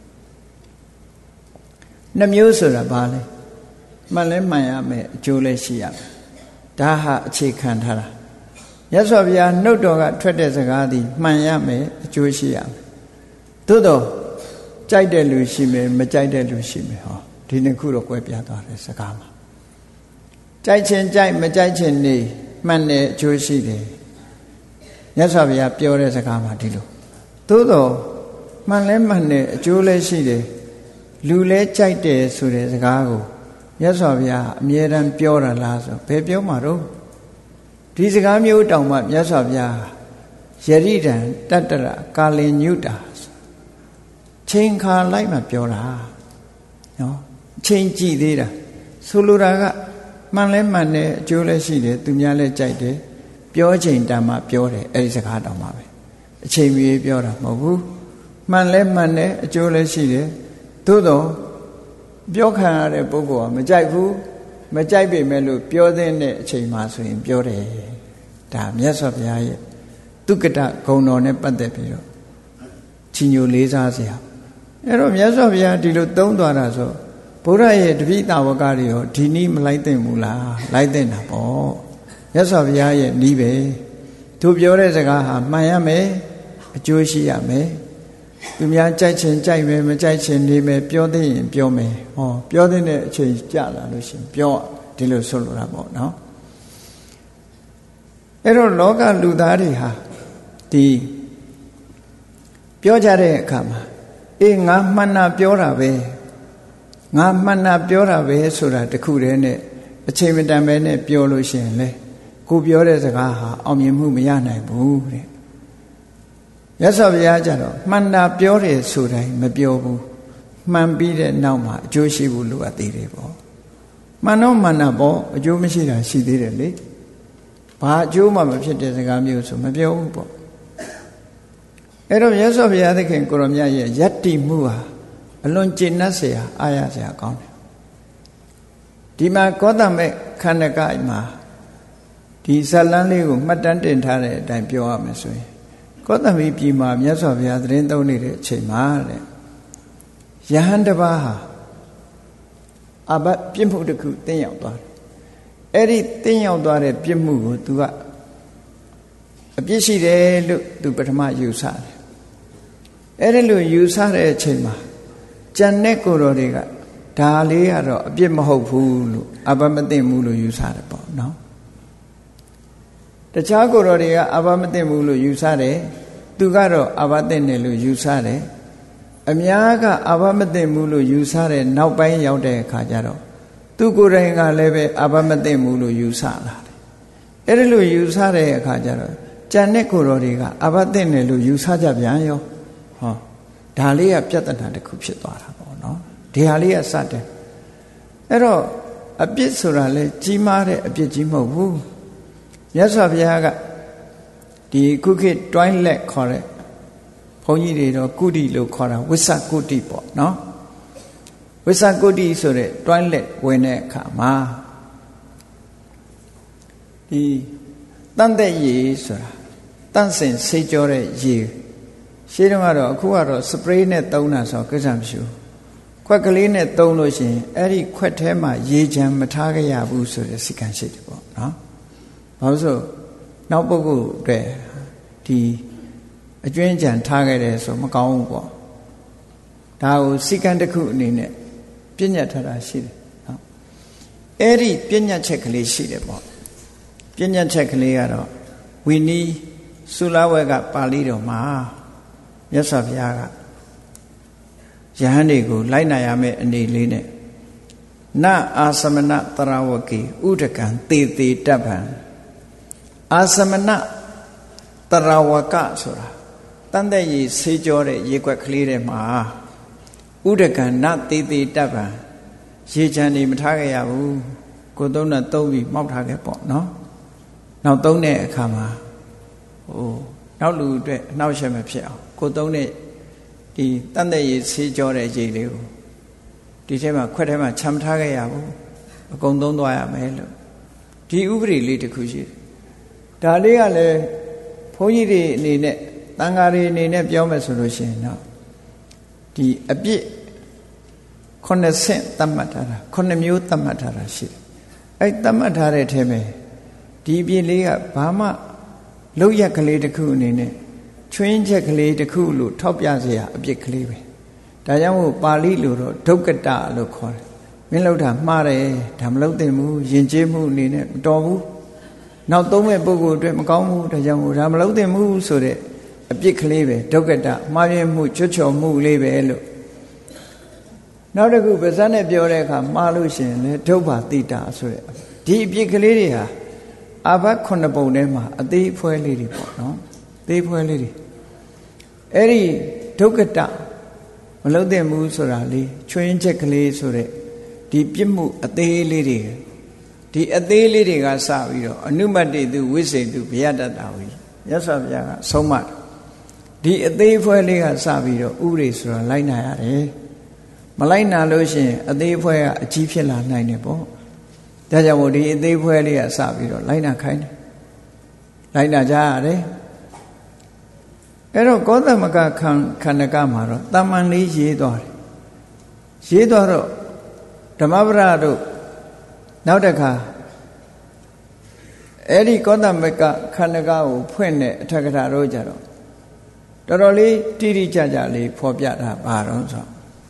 ၂မျိုးဆိုတာဘာလဲမှန်လဲမှန်ရမယ်အကျိုးလည်းရှိရမယ်ဒါဟာအခြေခံထားတာမြတ်စွာဘုရားနှုတ်တော်ကထွက်တဲ့စကားသည်မှန်ရမယ်အကျိုးရှိရမယ်သို့တော့ကြိုက်တဲ့လူရှိမယ်မကြိုက်တဲ့လူရှိမယ်ဟောဒီနှစ်ခုတော့ကွဲပြားသွားတယ်စကားမှာကြိုက်ခြင်းကြိုက်မကြိုက်ခြင်းနေမှန်တယ်အကျိုးရှိတယ်မြတ်စွာဘုရားပြောတဲ့စကားမှာဒီလိုသို့တော့မှန်လဲမှန်တယ်အကျိုးလည်းရှိတယ်လူလဲကြိုက်တယ်ဆိုတဲ့စကားကိုမြတ်စွာဘုရားအမြဲတမ်းပြောတာလားဆိုဘယ်ပြောမှာတော့ဒီစကားမျိုးတောင်မှမြတ်စွာဘုရားယရိဒံတတ္တရကာလင်ညုတာချိန်ခါလိုက်မှပြောတာနော်ချိန်ကြည့်သေးတာဆိုလိုတာကမှန်လဲမှန်တယ်အကျိုးလည်းရှိတယ်သူများလည်းကြိုက်တယ်ပြောချိန်တန်မှပြောတယ်အဲ့ဒီစကားတောင်မှပဲအချိန်မီပြောတာမဟုတ်ဘူးမှန်လဲမှန်တယ်အကျိုးလည်းရှိတယ်သို့တော့ပြောခံရတဲ့ပုဂ္ဂိုလ်ကမကြိုက်ဘူးမကြိုက်ပေမဲ့လို့ပြောတဲ့အချိန်မှဆိုရင်ပြောတယ်ဒါမြတ်စွာဘုရားရဲ့သုက္ကတဂုဏ်တော်နဲ့ပတ်သက်ပြီးတော့ချီးညိုလေးစားစရာအဲ့တော့မြတ်စွာဘုရားဒီလိုသုံးသွားတာဆိုဘုရားရဲ့တပိတာဝကတွေရောဒီနည်းမလိုက်သင့်ဘူးလားလိုက်သင့်တာပေါ့မြတ်စွာဘုရားရဲ့နည်းပဲသူပြောတဲ့စကားဟာမှန်ရမယ်အကျိုးရှိရမယ်သူများကြိုက်ချင်ကြိုက်မယ်မကြိုက်ချင်နေမယ်ပြောသိရင်ပြောမယ်ဟောပြောတဲ့အချိန်ကြာလာလို့ရှိရင်ပြောဒီလိုဆိုလိုတာပေါ့နော်အဲ့တော့လောကလူသားတွေဟာဒီပြောကြတဲ့အခါမှာအေးငါမှန်တာပြောတာပဲငါမှန်တာပြောတာပဲဆိုတာတခုတည်းနဲ့အချိန်မတန်ပဲနဲ့ပြောလို့ရှိရင်လေကိုပြောတဲ့စကားဟာအောင်မြင်မှုမရနိုင်ဘူးတဲ့ရသော်ဘုရားကြတော့မှန်တာပြောတယ်ဆိုတိုင်းမပြောဘူးမှန်ပြီးတဲ့နောက်မှာအကျိုးရှိဘူးလို့အသေးတယ်ပေါ့မှန်တော့မှန်တာပေါ့အကျိုးမရှိတာရှိသေးတယ်လေဘာအကျိုးမှမဖြစ်တဲ့စကားမျိုးဆိုမပြောဘူးပေါ့အဲ့တော့ရသော်ဘုရားသခင်ကိုရောမြတ်ရဲ့ယတ္တိမှုဟာအလွန်ကျင့်납เสียအားရเสียကောင်းတယ်ဒီမှာကောသမေခန္ဓကမှာဒီဇလန်းလေးကိုမှတ်တမ်းတင်ထားတဲ့အတိုင်းပြောရမယ်ဆိုရင်ကောသမိပြည်မှာမြတ်စွာဘုရားသတင်းသုံးနေတဲ့အချိန်မှာတဲ့ယဟန်တစ်ပါးဟာအဘပြစ်မှုတစ်ခုတင်းရောက်သွားတယ်အဲ့ဒီတင်းရောက်သွားတဲ့ပြစ်မှုကို तू ကအပြစ်ရှိတယ်လို့ तू ပထမယူဆတယ်အဲ့ဒီလိုယူဆတဲ့အချိန်မှာကျန်တဲ့ကိုယ်တော်တွေကဒါလေးကတော့အပြစ်မဟုတ်ဘူးလို့အဘမသိဘူးလို့ယူဆတယ်ပေါ့နော်တခြားကိုယ်တော်တွေကအဘမသိဘူးလို့ယူဆတယ်သူကတော့အဘသိတယ်လို့ယူဆတယ်အများကအဘမသိဘူးလို့ယူဆတဲ့နောက်ပိုင်းရောက်တဲ့အခါကျတော့သူကိုယ်တိုင်ကလည်းပဲအဘမသိဘူးလို့ယူဆလာတယ်အဲ့ဒီလိုယူဆတဲ့အခါကျတော့ကျန်တဲ့ကိုယ်တော်တွေကအဘသိတယ်လို့ယူဆကြပြန်ရောဟောဒါလေးကပြဿနာတစ်ခုဖြစ်သွားတာပေါ့နော်ဒီဟာလေးကစတယ်အဲ့တော့အပြစ်ဆိုတာလဲကြီးမားတဲ့အပြစ်ကြီးမဟုတ်ဘူးမြတ်စွာဘုရားကဒီခုခေတ်တွိုင်းလက်ခေါ်တဲ့ဘုန်းကြီးတွေတော့ကုတိလို့ခေါ်တာဝိသကုတိပေါ့နော်ဝိသကုတိဆိုတဲ့တွိုင်းလက်ဝင်တဲ့အခါမှာဒီတန်တဲ့ရေဆိုတာတန့်စင်ဆေးကြောတဲ့ရေရှင်းတော့ကတော့အခုကတော့စပရေးနဲ့သုံးတာဆိုကိစ္စမရှိဘူးခွက်ကလေးနဲ့သုံးလို့ရှိရင်အဲ့ဒီခွက်ထဲမှာရေချမ်းမထားကြရဘူးဆိုတဲ့စိတ်ကံရှိတယ်ပေါ့နော်ဘာလို့ဆိုနောက်ပုဂ္ဂိုလ်တွေဒီအကျွင်းကြံထားခဲ့တယ်ဆိုမကောင်းဘူးပေါ့ဒါကိုစိတ်ကံတစ်ခုအနေနဲ့ပြညတ်ထားတာရှိတယ်နော်အဲ့ဒီပြညတ်ချက်ကလေးရှိတယ်ပေါ့ပြညတ်ချက်ကလေးကတော့ဝီနီသုလဝဲကပါဠိတော်မှာမြတ်စွာဘုရားကယဟန်တွေကိုလိုက်နာရမယ့်အနေလေးနဲ့နအာသမဏတရဝကေဥဒကံတေတေတပ္ပံအာသမဏတရဝကဆိုတာတန်တဲ့ရေဆေးကြောတဲ့ရေကွက်ကလေးထဲမှာဥဒကံနတေတေတပ္ပံရေချမ်းနေမထားခဲ့ရဘူးကိုသုံးနဲ့သုံးပြီးမှောက်ထားခဲ့ပေါ့နော်နောက်သုံးတဲ့အခါမှာဟိုနောက်လူအတွက်အနှောက်အယှက်မဖြစ်အောင်ကိုသုံးတဲ့ဒီတန်တဲ့ရေဆေးကြောတဲ့ရေလေးကိုဒီထဲမှာခွက်ထဲမှာချမ်းထားခဲ့ရဘူးအကုန်သုံးသွားရမယ်လို့ဒီဥပဒေလေးတစ်ခုရှိတယ်ဒါလေးကလည်းဘုန်းကြီးတွေအနေနဲ့တန်ဃာတွေအနေနဲ့ပြောမယ်ဆိုလို့ရှိရင်တော့ဒီအပြစ်ခုနှစ်ဆင့်သတ်မှတ်ထားတာခုနှစ်မျိုးသတ်မှတ်ထားတာရှိတယ်အဲ့သတ်မှတ်ထားတဲ့အထဲမှာဒီအပြစ်လေးကဘာမှလောက်ရက်ကလေးတစ်ခုအနေနဲ့ချွင်းချက်ကလေးတစ်ခုလို့ထောက်ပြเสียအပြစ်ကလေးပဲဒါကြောင့်မို့ပါဠိလိုတော့ဒုက္ကတလို့ခေါ်တယ်မင်းလောက်တာမှားတယ်ဒါမလောက်သင့်ဘူးယဉ်ကျေးမှုအနေနဲ့မတော်ဘူးနောက်သုံးမဲ့ပုဂ္ဂိုလ်အတွက်မကောင်းဘူးဒါကြောင့်မို့ဒါမလောက်သင့်ဘူးဆိုတဲ့အပြစ်ကလေးပဲဒုက္ကတမှားပြမှုချွတ်ချော်မှုလေးပဲလို့နောက်တစ်ခုပါဇက်နဲ့ပြောတဲ့အခါမှားလို့ရှိရင်လည်းဒုဗ္ဗတိတာဆိုတဲ့ဒီအပြစ်ကလေးတွေဟာအာဘခုနှစ်ပုံထဲမှာအသေးဖွဲလေးတွေပေါ့နော်အသေးဖွဲလေးတွေအဲ့ဒီဒုက္ကတမလုံးသင့်ဘူးဆိုတာလေးချွင်းချက်ကလေးဆိုတဲ့ဒီပြစ်မှုအသေးလေးတွေဒဒီအသေးလေးတွေကစပြီးတော့အနုမတ္တိတုဝိစေတုဘယတတဝီမြတ်စွာဘုရားကဆုံးမဒီအသေးဖွဲလေးကစပြီးတော့ဥရိဆိုတော့လိုက်နာရတယ်မလိုက်နာလို့ရှိရင်အသေးဖွဲကအကြီးဖြစ်လာနိုင်တယ်ပေါ့ဒါကြောင့်မို့ဒီအသေးဖွဲလေးကစပြီးတော့လိုက်နာခိုင်းတယ်လိုက်နာကြရတယ်အဲ့တော့ကောသမကခန္ခန္ဓကမှာတော့တမန်လေးရေးသွားတယ်ရေးသွားတော့ဓမ္မပဒတို့နောက်တစ်ခါအဲ့ဒီကောသမကခန္ဓကကိုဖွင့်တဲ့အထက်ကထာတို့ကြတော့တော်တော်လေးတိတိကျကျလေးဖော်ပြတာပါတော့ဆို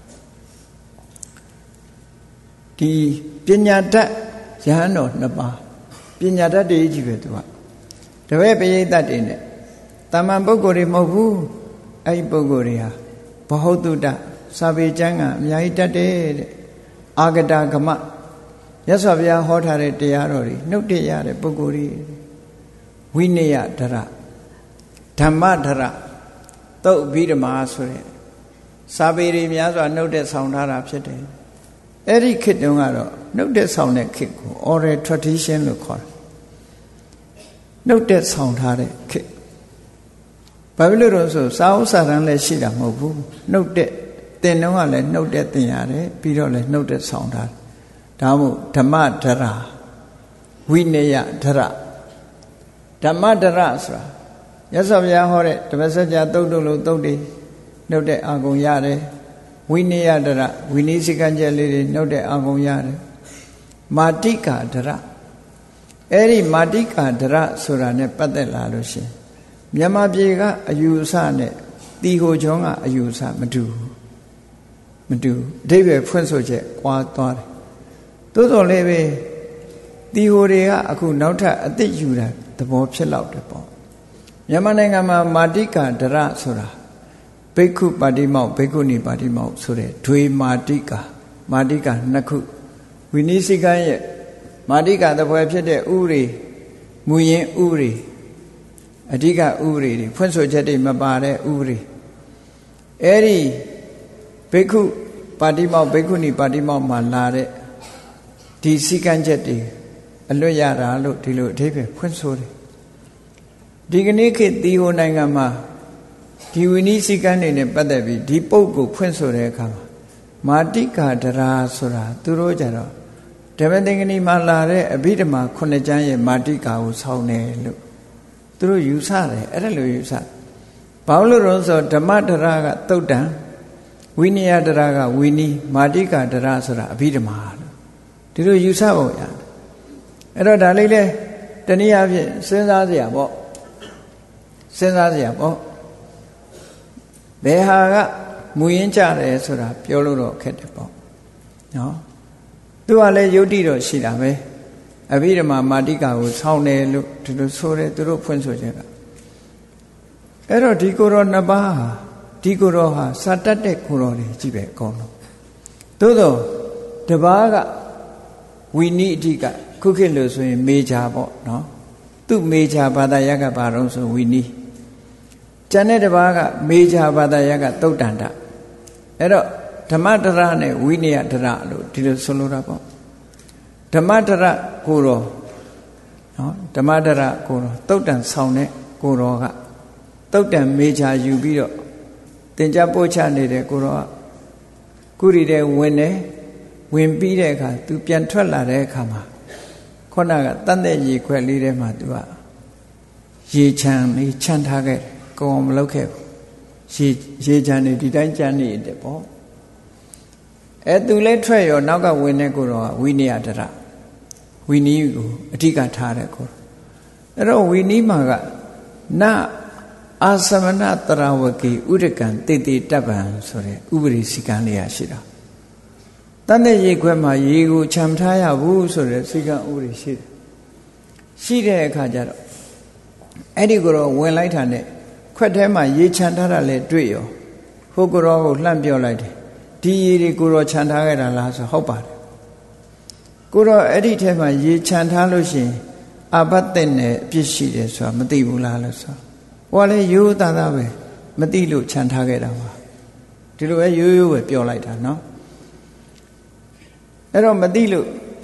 ဒီပညာတတ်ယဟန်တော်နှစ်ပါးပညာတတ်တွေကြီးပဲသူကတပည့်ပရိသတ်တွေနဲ့တမန်ပုဂ္ဂိုလ်တွေမဟုတ်ဘူးအဲ့ဒီပုဂ္ဂိုလ်တွေဟာဘဟုတုတ္တစာပေကျမ်းကအများကြီးတတ်တယ်တဲ့အာဂတဂမမြတ်စွာဘုရားဟောထားတဲ့တရားတော်တွေနှုတ်တရတဲ့ပုဂ္ဂိုလ်တွေဝိနည်းဒရဓမ္မဒရသုတ်အဘိဓမ္မာဆိုတဲ့စာပေတွေများစွာနှုတ်တဲ့ဆောင်ထားတာဖြစ်တယ်အဲ့ဒီခေတ်တုန်းကတော့နှုတ်တဲ့ဆောင်တဲ့ခေတ်ကို oral tradition လို့ခေါ်တယ်နှုတ်တဲ့ဆောင်ထားတဲ့ခေတ်ဘာဖြစ်လို့လဲဆိုစာဥစာတန်းလည်းရှိတာမဟုတ်ဘူးနှုတ်တဲ့တင်တုန်းကလည်းနှုတ်တဲ့တင်ရတယ်ပြီးတော့လည်းနှုတ်တဲ့ဆောင်ထားတယ်ဒါမို့ဓမ္မဒရဝိနည်းဒရဓမ္မဒရဆိုတာရသော်ဘုရားဟောတဲ့ဓမ္မစကြာသုတ်တုလို့သုတ်တွေနှုတ်တဲ့အာဂုံရတယ်ဝိနည်းဒရဝိနည်းစိကံကျက်လေးတွေနှုတ်တဲ့အာဂုံရတယ်မာတိကာဒရအဲ့ဒီမာတိကာဒရဆိုတာ ਨੇ ပတ်သက်လာလို့ရှင်မြန်မာပြည်ကအယူအဆနဲ့တီဟိုချောင်းကအယူအဆမတူမတူအဓိပ္ပာယ်ဖွင့်ဆိုချက်ကွာသွားတယ်သို့တော်လည်းပဲတီဟိုတွေကအခုနောက်ထပ်အသိယူတာသဘောဖြစ်လောက်တယ်ပေါ့မြန်မာနိုင်ငံမှာမာတိကာဒရဆိုတာဘိက္ခုပါတိမောက်ဘိက္ခုနီပါတိမောက်ဆိုတဲ့ဒွေမာတိကာမာတိကာနှစ်ခုဝိနည်းစိကံရဲ့မာတိကာသဖွယ်ဖြစ်တဲ့ဥရိမူရင်ဥရိအဓိကဥရိတွေဖွင့်ဆိုချက်တွေမပါတဲ့ဥရိအဲ့ဒီဘိက္ခုပါတိမောက်ဘိက္ခုနီပါတိမောက်မှာလာတဲ့ဒီစိကံချက်တွေအလွတ်ရတာလို့ဒီလိုအဓိပ္ပာယ်ဖွင့်ဆိုတယ်ဒီကနေ့ခေတ်တီဟိုနိုင်ငံမှာဒီဝိနည်းစိကံတွေနဲ့ပတ်သက်ပြီးဒီပုတ်ကိုဖွင့်ဆိုတဲ့အခါမှာမာတိကာဒရာဆိုတာသူတို့ကြတော့ဓမ္မသင်္ကနီမှာလာတဲ့အဘိဓမ္မာခုနှစ်ကျမ်းရဲ့မာတိကာကိုဆောင်းတယ်လို့သူတို့ယူဆတယ်အဲ့ဒါလိုယူဆဘာလို့လဲဆိုတော့ဓမ္မဒရာကသုတ်တံဝိနည်းဒရာကဝိနည်းမာတိကာဒရာဆိုတာအဘိဓမ္မာလို့ဒီလိုယူဆပုံရတယ်အဲ့တော့ဒါလေးလေတနည်းအားဖြင့်စဉ်းစားစရာပေါ့စဉ်းစားစရာပေါ့ဘယ်ဟာကမူရင်းကြတယ်ဆိုတာပြောလို့တော့ခက်တယ်ပေါ့နော်သူကလည်းယုတ်တိတော့ရှိတာပဲအဘိဓမ္မာမာတိကာကိုဆောင်းတယ်လို့ဒီလိုဆိုတယ်သူတို့ဖွင့်ဆိုချက်ကအဲ့တော့ဒီကိုယ်တော်နှစ်ပါးဟာဒီကိုယ်တော်ဟာစာတတ်တဲ့ကိုယ်တော်တွေကြီးပဲအကုန်လုံးသို့တော့တပါးကဝိနည်းအဓိကခုခေတ်လို့ဆိုရင်မေဂျာပေါ့နော်သူ့မေဂျာဘာသာရပ်ကဘာတော့ဆိုဝိနည်းကျန်တဲ့တပါးကမေဂျာဘာသာရပ်ကသုတ်တန္တအဲ့တော့ဓမ္မဒရနဲ့ဝိနည်းဒရလို့ဒီလိုဆိုလိုတာပေါ့ဓမ္မဒရကိုတော်နော်ဓမ္မဒရကိုတော်သုတ်တန်ဆောင်တဲ့ကိုတော်ကသုတ်တန်မေဂျာယူပြီးတော့သင်္ကြန်ပို့ချနေတဲ့ကိုတော်ကကုရီတဲ့ဝင်တယ်ဝင်ပြီးတဲ့အခါသူပြန်ထွက်လာတဲ့အခါမှာခုနကတန်တဲ့ရေခွက်လေးထဲမှာသူကရေချမ်းလေးချမ်းထားခဲ့ကောင်းမလုပ်ခဲ့ဘူးရေရေချမ်းနေဒီတိုင်းချမ်းနေတယ်ပေါ့အဲသူလည်းထွက်ရောနောက်ကဝင်တဲ့ကိုတော့ဝိနည်းဒရဝိနည်းကိုအဓိကထားတဲ့ကိုအဲ့တော့ဝိနည်းမှာကနအာသမဏတရဝကေဥဒကံတေတေတပ္ပံဆိုတဲ့ဥပရိစီကံလေးရရှိတာတန်တဲ့ရေခွက်မှာရေကိုခြံထားရဘူးဆိုတဲ့စီကံဥပရိရှိတယ်ရှိတဲ့အခါကျတော့အဲ့ဒီကိုတော့ဝင်လိုက်တာနဲ့ခွက်ထဲမှာရေခြံထားတာလည်းတွေ့ရောဟိုကိုတော့ကိုလှမ်းပြောလိုက်တယ်ဒီရေတွေကိုတော့ခြံထားခဲ့တာလားဆိုဟုတ်ပါတယ်ကိုတော့အဲ့ဒီထဲမှာရေခြံထားလို့ရှိရင်အဘတ်တဲ့နဲ့အပြစ်ရှိတယ်ဆိုတာမသိဘူးလားလို့ဆိုဟိုကလည်းရိုးသားသားပဲမသိလို့ခြံထားခဲ့တာပါဒီလိုပဲရိုးရိုးပဲပြောလိုက်တာနော်အဲ့တော့မသိလို့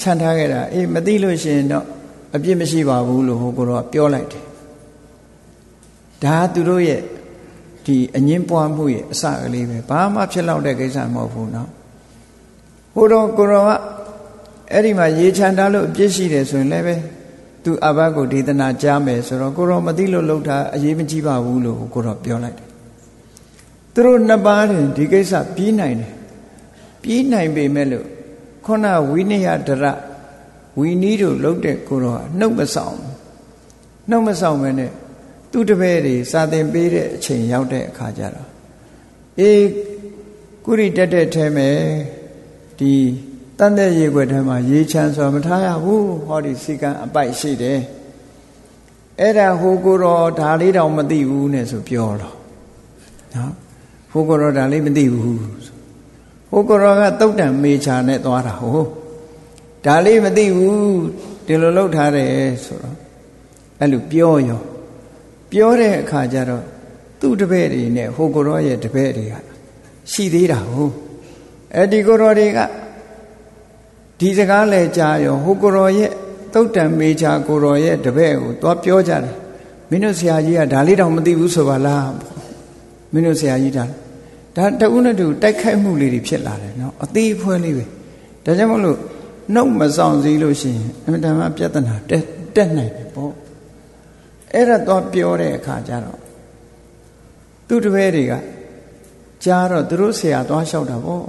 ခြံထားခဲ့တာအေးမသိလို့ရှိရင်တော့အပြစ်မရှိပါဘူးလို့ဟိုကိုတော့ပြောလိုက်တယ်ဒါသူတို့ရဲ့ဒီအငင်းပွားမှုရဲ့အစကလေးပဲဘာမှဖြစ်လောက်တဲ့ကိစ္စမဟုတ်ဘူးเนาะဟိုတော့ကိုရောကအဲ့ဒီမှာရေချမ်းထားလို့အပြစ်ရှိတယ်ဆိုရင်လည်းပဲသူအဘကိုဒေသနာကြားမယ်ဆိုတော့ကိုရောမသိလို့လှုပ်တာအရေးမကြီးပါဘူးလို့ကိုရောပြောလိုက်တယ်သူတို့နှစ်ပါးတွင်ဒီကိစ္စပြီးနိုင်တယ်ပြီးနိုင်ပေမဲ့လို့ခုနဝိနည်းဒရဝီနီးတို့လှုပ်တဲ့ကိုရောနှုတ်မဆောင်နှုတ်မဆောင်ပဲနဲ့သူတပည့်တွေစာသင်ပေးတဲ့အချိန်ရောက်တဲ့အခါကျတော့အေးကုရိတက်တဲ့ထဲမှာဒီတန်တဲ့ရေခွက်ထဲမှာရေချမ်းဆိုမထားရဘူးဟောဒီစီကံအပိုက်ရှိတယ်အဲ့ဒါဟိုကိုတော့ဒါလေးတောင်မသိဘူးနဲ့ဆိုပြောတော့နော်ဟိုကိုတော့ဒါလေးမသိဘူးဟိုကိုတော့ကတုတ်တံမေချာနဲ့သွားတာဟိုဒါလေးမသိဘူးဒီလိုလုပ်ထားတယ်ဆိုတော့အဲ့လိုပြောရောပြောတဲ့အခါကျတော့သူ့တပည့်တွေနဲ့ဟိုကိုရောရဲ့တပည့်တွေကရှိသေးတာဟုတ်အဲ့ဒီကိုရောတွေကဒီစကားလဲကြားရောဟိုကိုရောရဲ့တုတ်တံမေချာကိုရောရဲ့တပည့်ကိုသွားပြောကြတယ်မင်းတို့ဆရာကြီးကဒါလေးတောင်မသိဘူးဆိုပါလားမင်းတို့ဆရာကြီးဒါဒါတဦးနဲ့တူတိုက်ခိုက်မှုလေးတွေဖြစ်လာတယ်နော်အသေးအဖွဲလေးပဲဒါကြောင့်မလို့နှုတ်မဆောင်စည်းလို့ရှိရင်အမှန်တမ်းပြဿနာတက်တက်နိုင်တယ်ပေါ့အဲ့ဒါတော့ပြောတဲ့အခါကျတော့သူ့တပည့်တွေကကြားတော့သူတို့ဆရာသွားလျှောက်တာပေါ့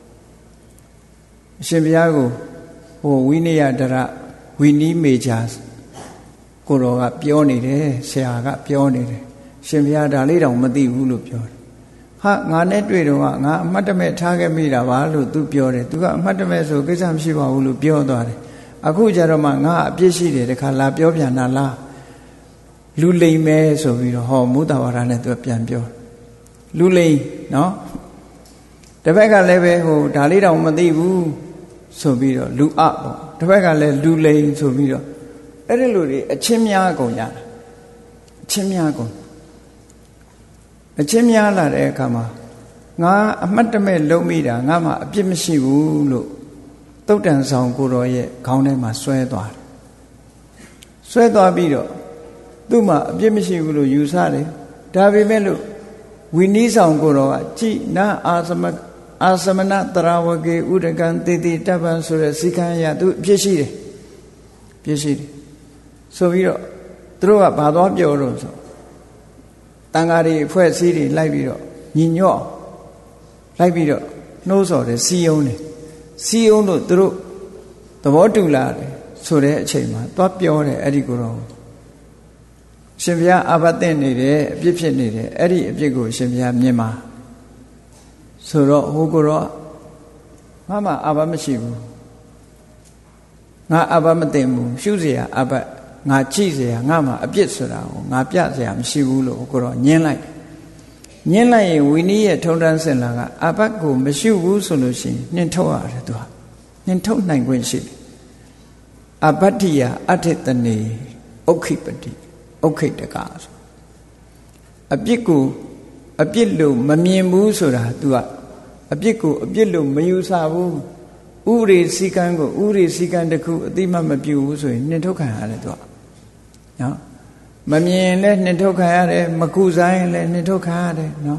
အရှင်ဘုရားကိုဟိုဝိနည်းဒရဝီနီးမေချာကိုတော်ကပြောနေတယ်ဆရာကပြောနေတယ်ရှင်ဘုရားဒါလေးတောင်မသိဘူးလို့ပြောတယ်ဟာငါနဲ့တွေ့တော့ကငါအမှတ်တမဲ့ထားခဲ့မိတာပါလို့သူပြောတယ်သူကအမှတ်တမဲ့ဆိုကိစ္စမရှိပါဘူးလို့ပြောသွားတယ်အခုကျတော့မှငါအပြစ်ရှိတယ်တခါလာပြောပြန်တာလားလူလိမ်မဲဆိုပြီးတော့ဟောမုဒ္ဒဝါဒနဲ့သူပြန်ပြောလူလိမ်နော်တပည့်ကလည်းပဲဟိုဒါလေးတောင်မသိဘူးဆိုပြီးတော့လူအပေါ့တပည့်ကလည်းလူလိမ်ဆိုပြီးတော့အဲ့ဒီလိုတွေအချင်းများကုန်ကြတာအချင်းများကုန်အချင်းများလာတဲ့အခါမှာငါအမှတ်တမဲ့လုံးမိတာငါမှအပြစ်မရှိဘူးလို့တုတ်တန်ဆောင်ကိုတော်ရဲ့ခေါင်းထဲမှာဆွဲသွားတယ်ဆွဲသွားပြီးတော့သူ့မှာအပြစ်မရှိဘူးလို့ယူဆတယ်ဒါပေမဲ့လို့ဝီနီးဆောင်ကိုတော်ကကြည်နာအာသမအာသမနတရဝကေဥဒကံတေတိတပ္ပံဆိုတဲ့စီကံရသူအပြစ်ရှိတယ်ပြစ်ရှိတယ်ဆိုပြီးတော့သူတို့ကဘာသွားပြောတော့ဆိုတန်ဃာတွေအဖွဲ့အစည်းတွေလိုက်ပြီးတော့ညီညွတ်လိုက်ပြီးတော့နှိုးဆော်တယ်စီယုံတယ်စီယုံလို့သူတို့သဘောတူလာတယ်ဆိုတဲ့အချိန်မှာသွားပြောတယ်အဲ့ဒီကိုတော့ရှင်ဘုရားအာဘသိနေတယ်အပြစ်ဖြစ်နေတယ်အဲ့ဒီအပြစ်ကိုရှင်ဘုရားမြင်ပါဆိုတော့ဟိုကိုတော့ငါမှအာဘမရှိဘူးငါအာဘမသိဘူးရှုเสียအာဘငါကြည့်เสียငါမှအပြစ်ဆိုတာကိုငါပြเสียမရှိဘူးလို့ကိုတော့ညင်းလိုက်ညင်းလိုက်ရင်ဝီနီးရဲ့ထုံတန်းစင်လာကအာဘကိုမရှိဘူးဆိုလို့ရှိရင်နှင်ထုတ်ရတယ်သူဟာနှင်ထုတ်နိုင်ခွင့်ရှိတယ်အဘတ္တိယအဋ္ဌတနေဥက္ခိပတိဥက္ခိတကဆိုအပြစ်ကိုအပြစ်လို့မမြင်ဘူးဆိုတာ तू ကအပြစ်ကိုအပြစ်လို့မယူဆဘူးဥရိစီကံကိုဥရိစီကံတစ်ခုအတိမမပြုဘူးဆိုရင်နှင်ထုတ်ခံရတယ် तू ကနော်မမြင်လဲနှင်ထုတ်ခံရတယ်မကုစားရင်လဲနှင်ထုတ်ခံရတယ်နော်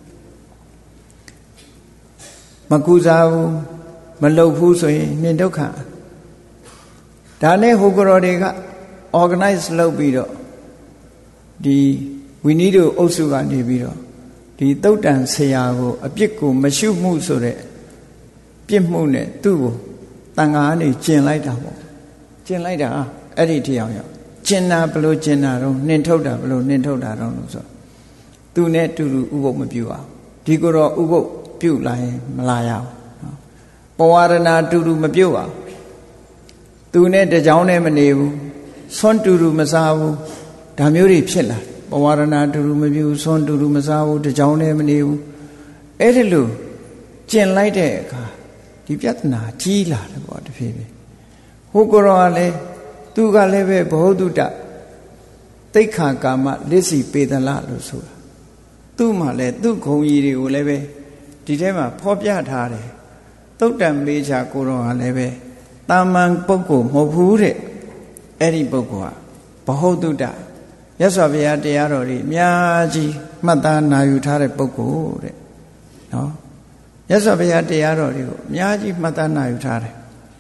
မကုစားဘူးမလုပ်ဘူးဆိုရင်နှင်ထုတ်ခံဒါနဲ့ဟိုကတော်တွေက organize လုပ်ပြီးတော့ဒီဝီနီးတို့အုပ်စုကနေပြီးတော့ဒီတုတ်တန်ဆရာကိုအပြစ်ကိုမရှုမှုဆိုတဲ့ပြစ်မှုနဲ့သူ့ကိုတန်ခါကနေကျင်လိုက်တာပေါ့ကျင်လိုက်တာအဲ့ဒီတရားရောက်ကျင်တာဘလို့ကျင်တာတော့နှင်ထုတ်တာဘလို့နှင်ထုတ်တာတော့လို့ဆိုသူနဲ့တူတူဥပုပ်မပြုအောင်ဒီကိုတော့ဥပုပ်ပြုတ်လာရင်မလာရအောင်ပဝရဏတူတူမပြုတ်အောင်သူနဲ့တကြောင်နဲ့မနေဘူးဆွန်းတူတူမစားဘူးဒါမျိုးတွေဖြစ်လာပဝရဏတူတူမပြုတ်ဆွန်းတူတူမစားဘူးတကြောင်နဲ့မနေဘူးအဲ့ဒီလိုကျင်လိုက်တဲ့အခါဒီပြဿနာကြီးလာတယ်ပေါ့တဖြည်းဖြည်းဟိုကိုရောကလည်းသူကလည်းပဲဘ ഹു တုတသိက္ခာကာမလစ္စီပေတလလို့ဆိုတာသူ့မှာလည်းသူ့ဂုံကြီးတွေကိုလည်းပဲဒီထဲမှာဖော်ပြထားတယ်သုတ်တံမေချာကိုရောကလည်းပဲတာမန်ပုဂ္ဂိုလ်မဟုတ်ဘူးတဲ့အဲ့ဒီပုဂ္ဂိုလ်ကဘဟုတုတ္တမြတ်စွာဘုရားတရားတော်တွေအများကြီးမှတ်သားနာယူထားတဲ့ပုဂ္ဂိုလ်တဲ့နော်မြတ်စွာဘုရားတရားတော်တွေကိုအများကြီးမှတ်သားနာယူထားတယ်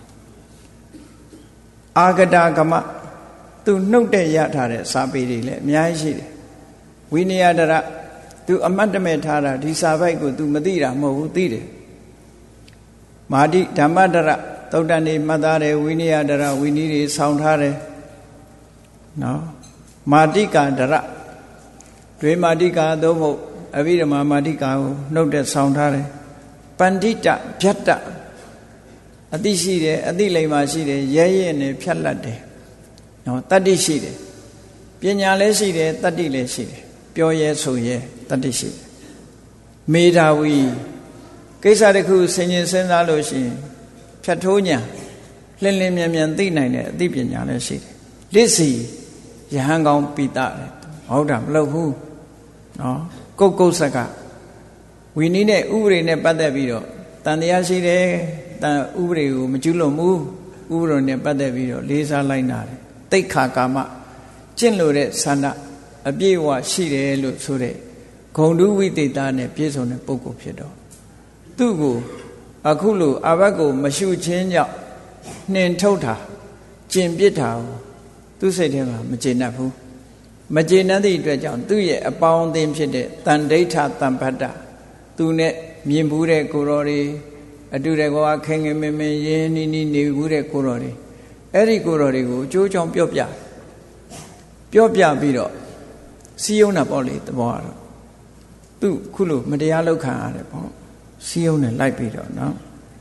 အာဂတကမသူနှုတ်တဲ့ရထားတဲ့စာပေတွေလည်းအများကြီးရှိတယ်ဝိနည်းဒရသူအမတ်တမဲ့ထားတာဒီစာပိုက်ကိုသူမသိတာမဟုတ်ဘူးသိတယ်မာတိဓမ္မဒရသုတ်တန်နေမှတ်သားတယ်ဝိနည်းဒရဝိနည်းတွေဆောင်းထားတယ်နော်မာတိကာဒရတွေမာတိကာသို့မဟုတ်အဘိဓမ္မာမာတိကာကိုနှုတ်တဲ့ဆောင်းထားတယ်ပန္တိတဗျတ္တအသိရှိတယ်အသိလိမ္မာရှိတယ်ရဲရဲနဲ့ဖြတ်လက်တယ်နော်တတ္တိရှိတယ်ပညာလည်းရှိတယ်တတ္တိလည်းရှိတယ်ပြောရဲဆိုရဲတတ္တိရှိတယ်မေဓာဝီကိစ္စတစ်ခုဆင်ခြင်စဉ်းစားလို့ရှိရင်ဖြတ်ထိုးညာလင်းလင်းမြန်မြန်သိနိုင်တဲ့အသိပညာလည်းရှိတယ်လစ်စီယဟန်ကောင်းပိတတယ်ဟုတ်တာမလုပ်ဘူးနော်ကုတ်ကုတ်ဆက်ကဝီနည်းနဲ့ဥပဒေနဲ့ပတ်သက်ပြီးတော့တန်တရားရှိတယ်တန်ဥပဒေကိုမကျူးလွန်ဘူးဥပဒေနဲ့ပတ်သက်ပြီးတော့လေးစားလိုက်နာတယ်တိတ်ခါကာမကျင့်လို့တဲ့ဆန္ဒအပြည့်အဝရှိတယ်လို့ဆိုတဲ့ဂုံတုဝိသေသနဲ့ပြည့်စုံတဲ့ပုဂ္ဂိုလ်ဖြစ်တော့သူ့ကိုအခုလိုအဘတ်ကိုမရှုချင်းကြောင့်နှင်ထုတ်တာကျင်ပစ်တာကိုသူ့စိတ်ထဲမှာမကျေနပ်ဘူးမကျေနပ်သည့်အတွက်ကြောင့်သူ့ရဲ့အပေါင်းအသင်းဖြစ်တဲ့တန်ဒိဋ္ဌတံပတ္တသူနဲ့မြင်ဘူးတဲ့ကိုယ်တော်တွေအတူတကွာခင်ခင်မင်မင်ရင်းနှီးနှီးနေဘူးတဲ့ကိုယ်တော်တွေအဲ့ဒီကိုယ်တော်တွေကိုအကျိုးကြောင့်ပြောပြပြောပြပြီးတော့စီယုံတာပေါ့လေသဘောကတော့သူခုလိုမတရားလောက်ခံရတယ်ပေါ့စီယုံနဲ့လိုက်ပြီးတော့နော်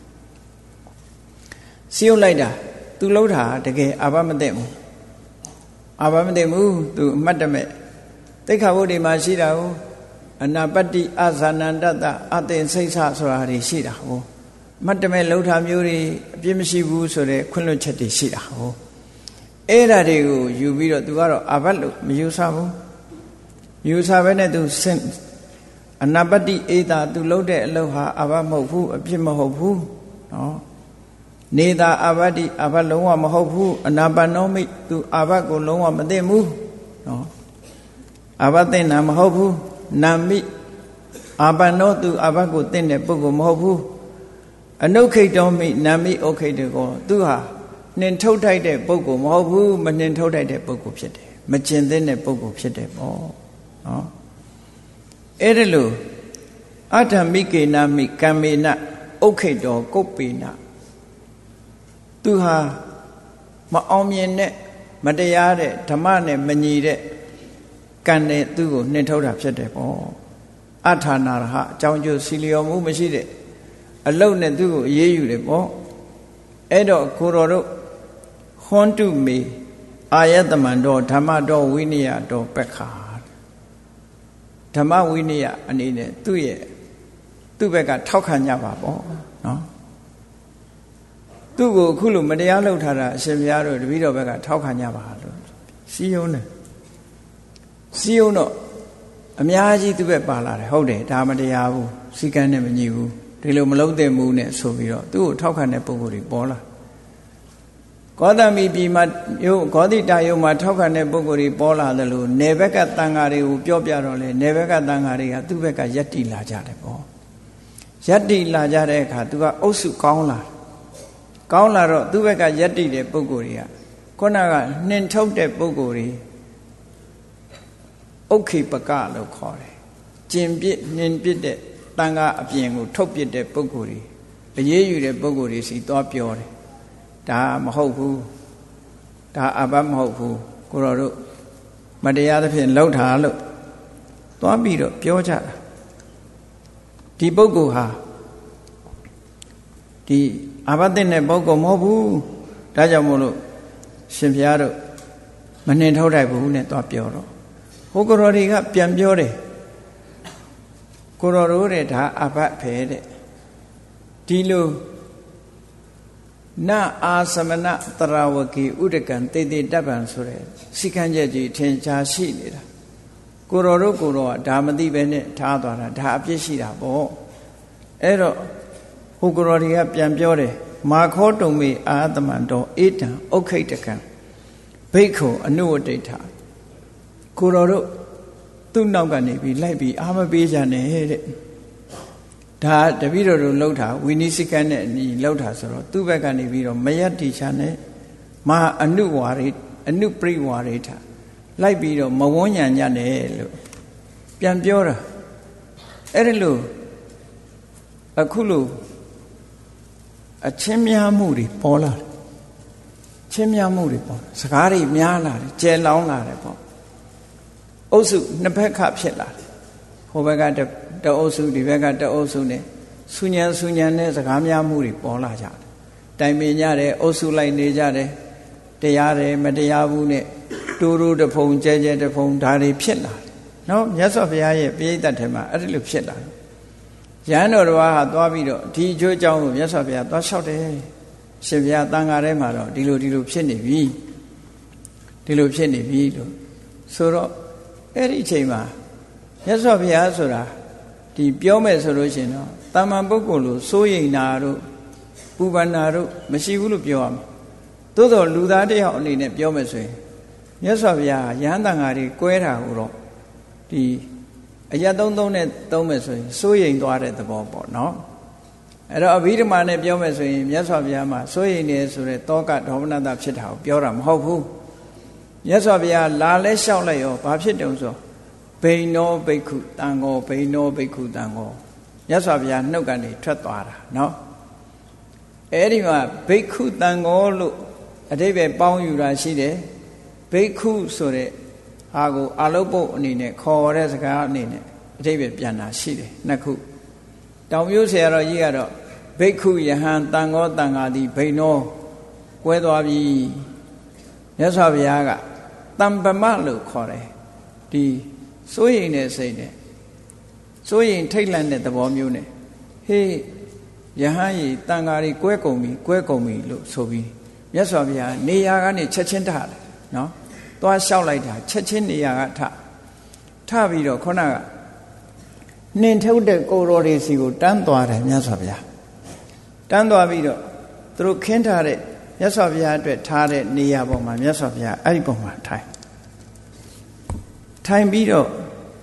စီယုံလိုက်တာသူလှုပ်တာတကယ်အာဘမသိဘူးအာဘမသိဘူးသူအမှတ်တမဲ့သိက္ခာပုဒ်ဒီမှာရှိတာကိုအနာပတ္တိအဇာနန္တတအသင်္စိတ်ဆဆိုတာတွေရှိတာဟောမတ်တမဲ့လှုပ်တာမျိုးတွေအပြစ်မရှိဘူးဆိုတဲ့ခွင့်လွှတ်ချက်တွေရှိတာဟောအဲ့ဓာတွေကိုယူပြီးတော့သူကတော့အာဘတ်လို့မယူဆဘူးယူဆပဲနဲ့သူစင်အနာပတ္တိအေတာသူလှုပ်တဲ့အလုပ်ဟာအာဘတ်မဟုတ်ဘူးအပြစ်မဟုတ်ဘူးနော်နေတာအာဘတ္တိအာဘတ်လုံးဝမဟုတ်ဘူးအနာပနောမိသူအာဘတ်ကိုလုံးဝမသိဘူးနော်အာဘတ်သိတာမဟုတ်ဘူးနာမိအာပနောသူအာဘတ်ကိုသိတဲ့ပုဂ္ဂိုလ်မဟုတ်ဘူးအနုခိတောမိနာမိဩခိတကောသူဟာနှင်ထုတ်ထိုက်တဲ့ပုဂ္ဂိုလ်မဟုတ်ဘူးမနှင်ထုတ်ထိုက်တဲ့ပုဂ္ဂိုလ်ဖြစ်တယ်မကျင်သင့်တဲ့ပုဂ္ဂိုလ်ဖြစ်တယ်ပေါ့နော်အဲ့ဒါလို့အထမိကေနမိကမ္မေနဩခိတောကုပ္ပေနသူဟာမအောင်မြင်တဲ့မတရားတဲ့ဓမ္မနဲ့မညီတဲ့ကံနဲ့သူ့ကိုနှင်ထုတ်တာဖြစ်တယ်ပေါ့အထာနာရဟအကြောင်းကျိုးစီလျော်မှုမရှိတဲ့အလုတ်နဲ့သူ့ကိုအေးအေးယူတယ်ပေါ့အဲ့တော့ကိုတော်တို့ဟွန်တုမေအာယတမံတော်ဓမ္မတော်ဝိနည်းတော်ပက္ခာဓမ္မဝိနည်းအနေနဲ့သူ့ရဲ့သူ့ဘက်ကထောက်ခံကြပါပေါ့နော်သူ့ကိုအခုလိုမတရားလုပ်ထားတာအရှင်ဘုရားတို့တပည့်တော်ဘက်ကထောက်ခံကြပါလို့စီယုံတယ်စီယုံတော့အများကြီးသူ့ဘက်ပါလာတယ်ဟုတ်တယ်ဒါမတရားဘူးစီကံနဲ့မညီဘူးဒီလိုမလုံးသင့်ဘူးနဲ့ဆိုပြီးတော့သူ့ကိုထောက်ခံတဲ့ပုဂ္ဂိုလ်တွေပေါ်လာကောသမီပြည်မှာယုတ်ဂောတိတာယုတ်မှာထောက်ခံတဲ့ပုဂ္ဂိုလ်တွေပေါ်လာတယ်လို့နေဘက်ကတန်ဃာတွေကိုပြောပြတော့လေနေဘက်ကတန်ဃာတွေကသူ့ဘက်ကယက်တိလာကြတယ်ပေါ့ယက်တိလာကြတဲ့အခါသူကအုပ်စုကောင်းလာကောင်းလာတော့သူ့ဘက်ကယက်တိတဲ့ပုဂ္ဂိုလ်တွေကခုနကနှင်ထုတ်တဲ့ပုဂ္ဂိုလ်တွေဥက္ခိပကလို့ခေါ်တယ်ကျင်ပြစ်နှင်ပြစ်တဲ့တန်ခါအပြင်ကိုထုတ်ပြစ်တဲ့ပုဂ္ဂိုလ်တွေအရေးယူတဲ့ပုဂ္ဂိုလ်တွေစီသွားပြောတယ်ဒါမဟုတ်ဘူးဒါအဘမဟုတ်ဘူးကိုတော်တို့မတရားသဖြင့်လှုပ်တာလို့သွားပြီးတော့ပြောကြတာဒီပုဂ္ဂိုလ်ဟာဒီအဘတဲ့တဲ့ပုဂ္ဂိုလ်မဟုတ်ဘူးဒါကြောင့်မို့လို့ရှင်ဘုရားတို့မနှင်ထုတ်ထိုက်ဘူးနဲ့သွားပြောတော့ဟိုကိုတော်တွေကပြန်ပြောတယ်ကိုတော်တို့တဲ့ဒါအဘဖဲတဲ့ဒီလိုနအာသမနတရဝကေဥဒကံတေတေတပ္ပံဆိုတဲ့စိခန်းချက်ကြီးထင်ရှားရှိနေတာကိုတော်တို့ကိုတော်ကဒါမသိပဲနဲ့ထားသွားတာဒါအပြစ်ရှိတာပေါ့အဲ့တော့ဟိုကိုတော်တွေကပြန်ပြောတယ်မာခောတုံမေအာတမန္တောဧတံဥခိတကံဘိက္ခုအနုဝတိဋ္ဌကိုတော်တို့သူ့နောက်ကနေပြီးလိုက်ပြီးအာမပေးကြနဲ့တဲ့ဒါတပည့်တော်တို့လှုပ်တာဝိနိစိကနဲ့အညီလှုပ်တာဆိုတော့သူ့ဘက်ကနေပြီးတော့မယတ်တိချာနဲ့မဟာအနုဝါရိအနုပရိဝါရိဋ္ဌလိုက်ပြီးတော့မဝန်းညံညနဲ့လို့ပြန်ပြောတာအဲ့ဒီလိုအခုလိုအချင်းများမှုတွေပေါ်လာတယ်ချင်းများမှုတွေပေါ်စကားတွေများလာတယ်ကျဲလောင်းလာတယ်ပေါ့အုပ်စုနှစ်ဘက်ခဖြစ်လာတယ်ဟိုဘက်ကတအုပ်စုဒီဘက်ကတအုပ်စုနဲ့ဆူညံဆူညံနဲ့စကားများမှုတွေပေါ်လာကြတယ်တိုင်ပင်ကြတယ်အုပ်စုလိုက်နေကြတယ်တရားတယ်မတရားဘူးနဲ့တူတူတဖုံကျဲကျဲတဖုံဒါတွေဖြစ်လာတယ်နော်မြတ်စွာဘုရားရဲ့ပိဋကတ်ထဲမှာအဲ့ဒီလိုဖြစ်လာတယ်ရဟန်းတော်တော်ဟာသွားပြီးတော့ဒီအကျိုးအကြောင်းကိုမြတ်စွာဘုရားသွားလျှောက်တယ်ရှင်ဘုရားတန်ခါထဲမှာတော့ဒီလိုဒီလိုဖြစ်နေပြီဒီလိုဖြစ်နေပြီလို့ဆိုတော့အဲ့ဒီအချိန်မှာမြတ်စွာဘုရားဆိုတာဒီပြောမယ်ဆိုလို့ရှိရင်တော့တာမန်ပုဂ္ဂိုလ်လို့စိုးရိမ်တာတို့ပူပန်တာတို့မရှိဘူးလို့ပြောရမှာသို့တော်လူသားတယောက်အနေနဲ့ပြောမယ်ဆိုရင်မြတ်စွာဘုရားရဟန်းတန်ခါတွေကွဲတာကိုတော့ဒီအရာသုံးသုံးနဲ့သုံးမယ်ဆိုရင်စိုးရိမ်သွားတဲ့သဘောပေါ့နော်အဲ့တော့အဘိဓမ္မာနဲ့ပြောမယ်ဆိုရင်မြတ်စွာဘုရားမှာစိုးရိမ်နေဆိုတဲ့တောကဒေါမနတဖြစ်တာကိုပြောတာမဟုတ်ဘူးမြတ်စွာဘုရားလာလဲလျှောက်လိုက်ရောဘာဖြစ်တုံဆိုဘိနောဘိက္ခုတံဃောဘိနောဘိက္ခုတံဃောမြတ်စွာဘုရားနှုတ်ကနေထွက်သွားတာနော်အဲ့ဒီမှာဘိက္ခုတံဃောလို့အဓိပ္ပာယ်ပေါင်းယူတာရှိတယ်ဘိက္ခုဆိုတဲ့ဟာကိုအာလုပုတ်အနေနဲ့ခေါ်တဲ့စကားအနေနဲ့အဓိပ္ပာယ်ပြန်တာရှိတယ်နှစ်ခုတောင်မျိုးဆရာတော်ကြီးကတော့ဘိက္ခုယဟန်တန်ဃောတန်ဃာတိဘိနောကွဲသွားပြီမြတ်စွာဘုရားကတမ္ပမလို့ခေါ်တယ်ဒီစိုးရိမ်တဲ့စိတ်နဲ့စိုးရိမ်ထိတ်လန့်တဲ့သဘောမျိုးနဲ့ဟေးယဟန်ကြီးတန်ဃာတွေကွဲကုန်ပြီကွဲကုန်ပြီလို့ဆိုပြီးမြတ်စွာဘုရားနေရာကနေချက်ချင်းထားတယ်နော်သွားလျှောက်လိုက်တာချက်ချင်းနေရာကထထပြီးတော့ခုနကနှင်ထုတ်တဲ့ကိုတော်တွေစီကိုတန်းသွားတယ်မြတ်စွာဘုရားတန်းသွားပြီးတော့သူတို့ခင်းထားတဲ့မြတ်စွာဘုရားအတွက်ထားတဲ့နေရာပေါ်မှာမြတ်စွာဘုရားအဲ့ဒီပုံမှာထိုင်ထိုင်ပြီးတော့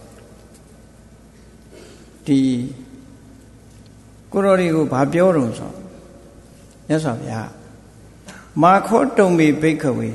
ဒီကိုတော်တွေကိုဘာပြောတော့ဆိုမြတ်စွာဘုရားမာခောတုံမေဘိက္ခဝေ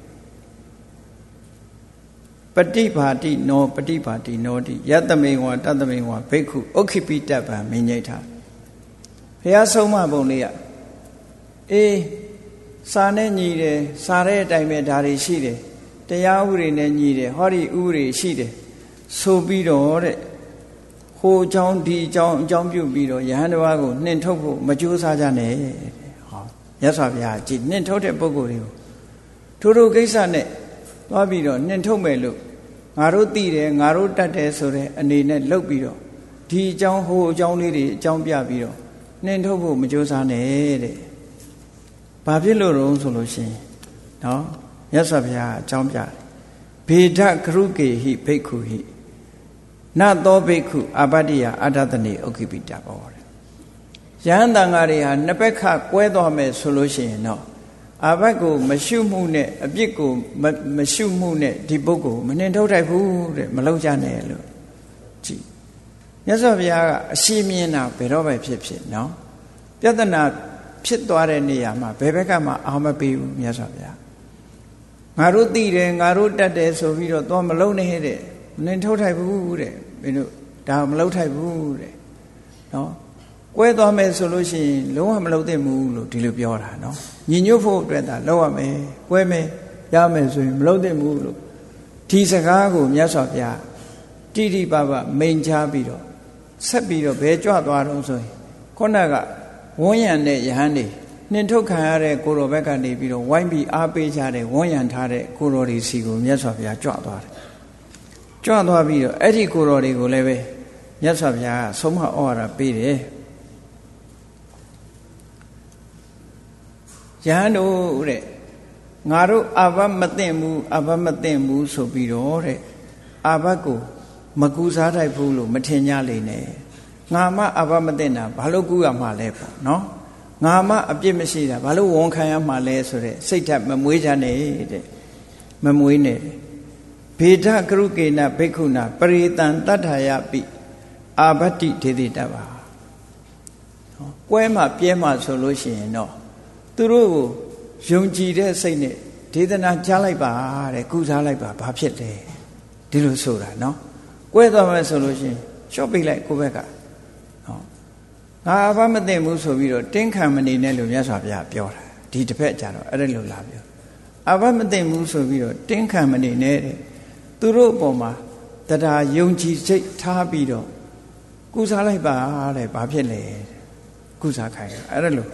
ပฏิဘာတိနောပฏิဘာတိနောတိယတမေဝတတမေဝဘိက္ခုဥက္ခိပိတ္တဗံမင်းညိဋ္ဌဘုရားဆုံးမပုံလေးကအေးစာနဲ့ညီတယ်စာတဲ့အတိုင်းပဲဒါတွေရှိတယ်တရားဥပဒေနဲ့ညီတယ်ဟောဒီဥပဒေရှိတယ်ဆိုပြီးတော့တဲ့ဟိုအကြောင်းဒီအကြောင်းအကြောင်းပြုပြီးတော့ယဟန်တစ်ပါးကိုနှင်ထုတ်ဖို့မကြိုးစားကြနဲ့ဟောမြတ်စွာဘုရားကြည်နှင်ထုတ်တဲ့ပုဂ္ဂိုလ်တွေကိုထိုးထိုးကိစ္စနဲ့သွားပြီးတော့နှင်ထုတ်မယ်လို့ငါတို့သိတယ်ငါတို့တတ်တယ်ဆိုတဲ့အနေနဲ့လှုပ်ပြီးတော့ဒီအကြောင်းဟိုအကြောင်းလေးတွေအကြောင်းပြပြီးတော့နှင်ထုတ်ဖို့မကြိုးစားနဲ့တဲ့ဘာဖြစ်လို့တုံးဆိုလို့ရှိရင်နော်မြတ်စွာဘုရားအကြောင်းပြတယ်ဘေဒကရုကေဟိဘိက္ခုဟိနသောဘိက္ခုအာပတ္တိယအာဒသနေဥက္ခိပိတ္တဘောတဲ့ယဟန်တန်ဃာတွေဟာနှစ်ဘက်ခကွဲသွားမယ်ဆိုလို့ရှိရင်တော့အာဘတ်ကိုမရှုမှုနဲ့အပြစ်ကိုမရှုမှုနဲ့ဒီပုဂ္ဂိုလ်မနှင်ထုတ်ထိုက်ဘူးတဲ့မလုပ်ကြနဲ့လို့ကြည်မြတ်စွာဘုရားကအရှိမြင်တာဘယ်တော့ပဲဖြစ်ဖြစ်နော်ပြဿနာဖြစ်သွားတဲ့နေရာမှာဘယ်ဘက်ကမှအာမပေးဘူးမြတ်စွာဘုရားငါတို့သိတယ်ငါတို့တတ်တယ်ဆိုပြီးတော့သွားမလုံးနဲ့တဲ့မနှင်ထုတ်ထိုက်ဘူးတဲ့မင်းတို့ဒါမလုပ်ထိုက်ဘူးတဲ့နော်ကွဲသွားမယ်ဆိုလို့ရှိရင်လုံးဝမလုပ်သင့်ဘူးလို့ဒီလိုပြောတာနော်ညီညွတ်ဖို့အတွက်သာလုပ်ရမယ်ကွဲမယ်ရမယ်ဆိုရင်မလုပ်သင့်ဘူးလို့ဒီစကားကိုမြတ်စွာဘုရားတိတိပပမိန်ချပြီးတော့ဆက်ပြီးတော့ဘယ်ကြွသွားတော့ဆိုရင်ခုနကဝန်းရံတဲ့ယဟန်တွေနှင်ထုတ်ခံရတဲ့ကိုတော်ဘက်ကနေပြီးတော့ဝိုင်းပြီးအားပေးကြတဲ့ဝန်းရံထားတဲ့ကိုတော်တွေစီကိုမြတ်စွာဘုရားကြွသွားတယ်ကြွသွားပြီးတော့အဲ့ဒီကိုတော်တွေကိုလည်းပဲမြတ်စွာဘုရားကဆုံးမဩဝါဒပေးတယ်ယဟန်တို့တဲ့ငါတို့အာဘမသိမ့်ဘူးအာဘမသိမ့်ဘူးဆိုပြီးတော့တဲ့အာဘကိုမကူစားထိုက်ဘူးလို့မထင်ကြလေနဲ့ငါမှအာဘမသိမ့်တာဘာလို့ကူရမှာလဲပေါ့နော်ငါမှအပြစ်မရှိတာဘာလို့ဝန်ခံရမှာလဲဆိုတဲ့စိတ်ဓာတ်မမွေးကြနဲ့တဲ့မမွေးနဲ့ဘေဒကရုကေနဘိက္ခုနာပရိတံတတ္ထာယပိအာဘတ္တိဒေတိတပါကွဲမှပြဲမှဆိုလို့ရှိရင်တော့သူတို့ကိုယုံကြည်တဲ့စိတ်နဲ့ဒေသနာကြားလိုက်ပါတဲ့ကုစားလိုက်ပါဘာဖြစ်လဲဒီလိုဆိုတာနော်ကွဲသွားမယ်ဆိုလို့ရှိရင်ရှော့ပိတ်လိုက်ကိုယ့်ဘက်ကဟောငါဘာမသိဘူးဆိုပြီးတော့တင်းခံမနေနဲ့လို့မြတ်စွာဘုရားပြောတာဒီတစ်ဖက်ကြတော့အဲ့ဒါလိုလာပြောအဘာမသိဘူးဆိုပြီးတော့တင်းခံမနေနဲ့တဲ့သူတို့အပေါ်မှာတရားယုံကြည်စိတ်ထားပြီးတော့ကုစားလိုက်ပါတဲ့ဘာဖြစ်လဲကုစားခိုင်းတယ်အဲ့ဒါလို့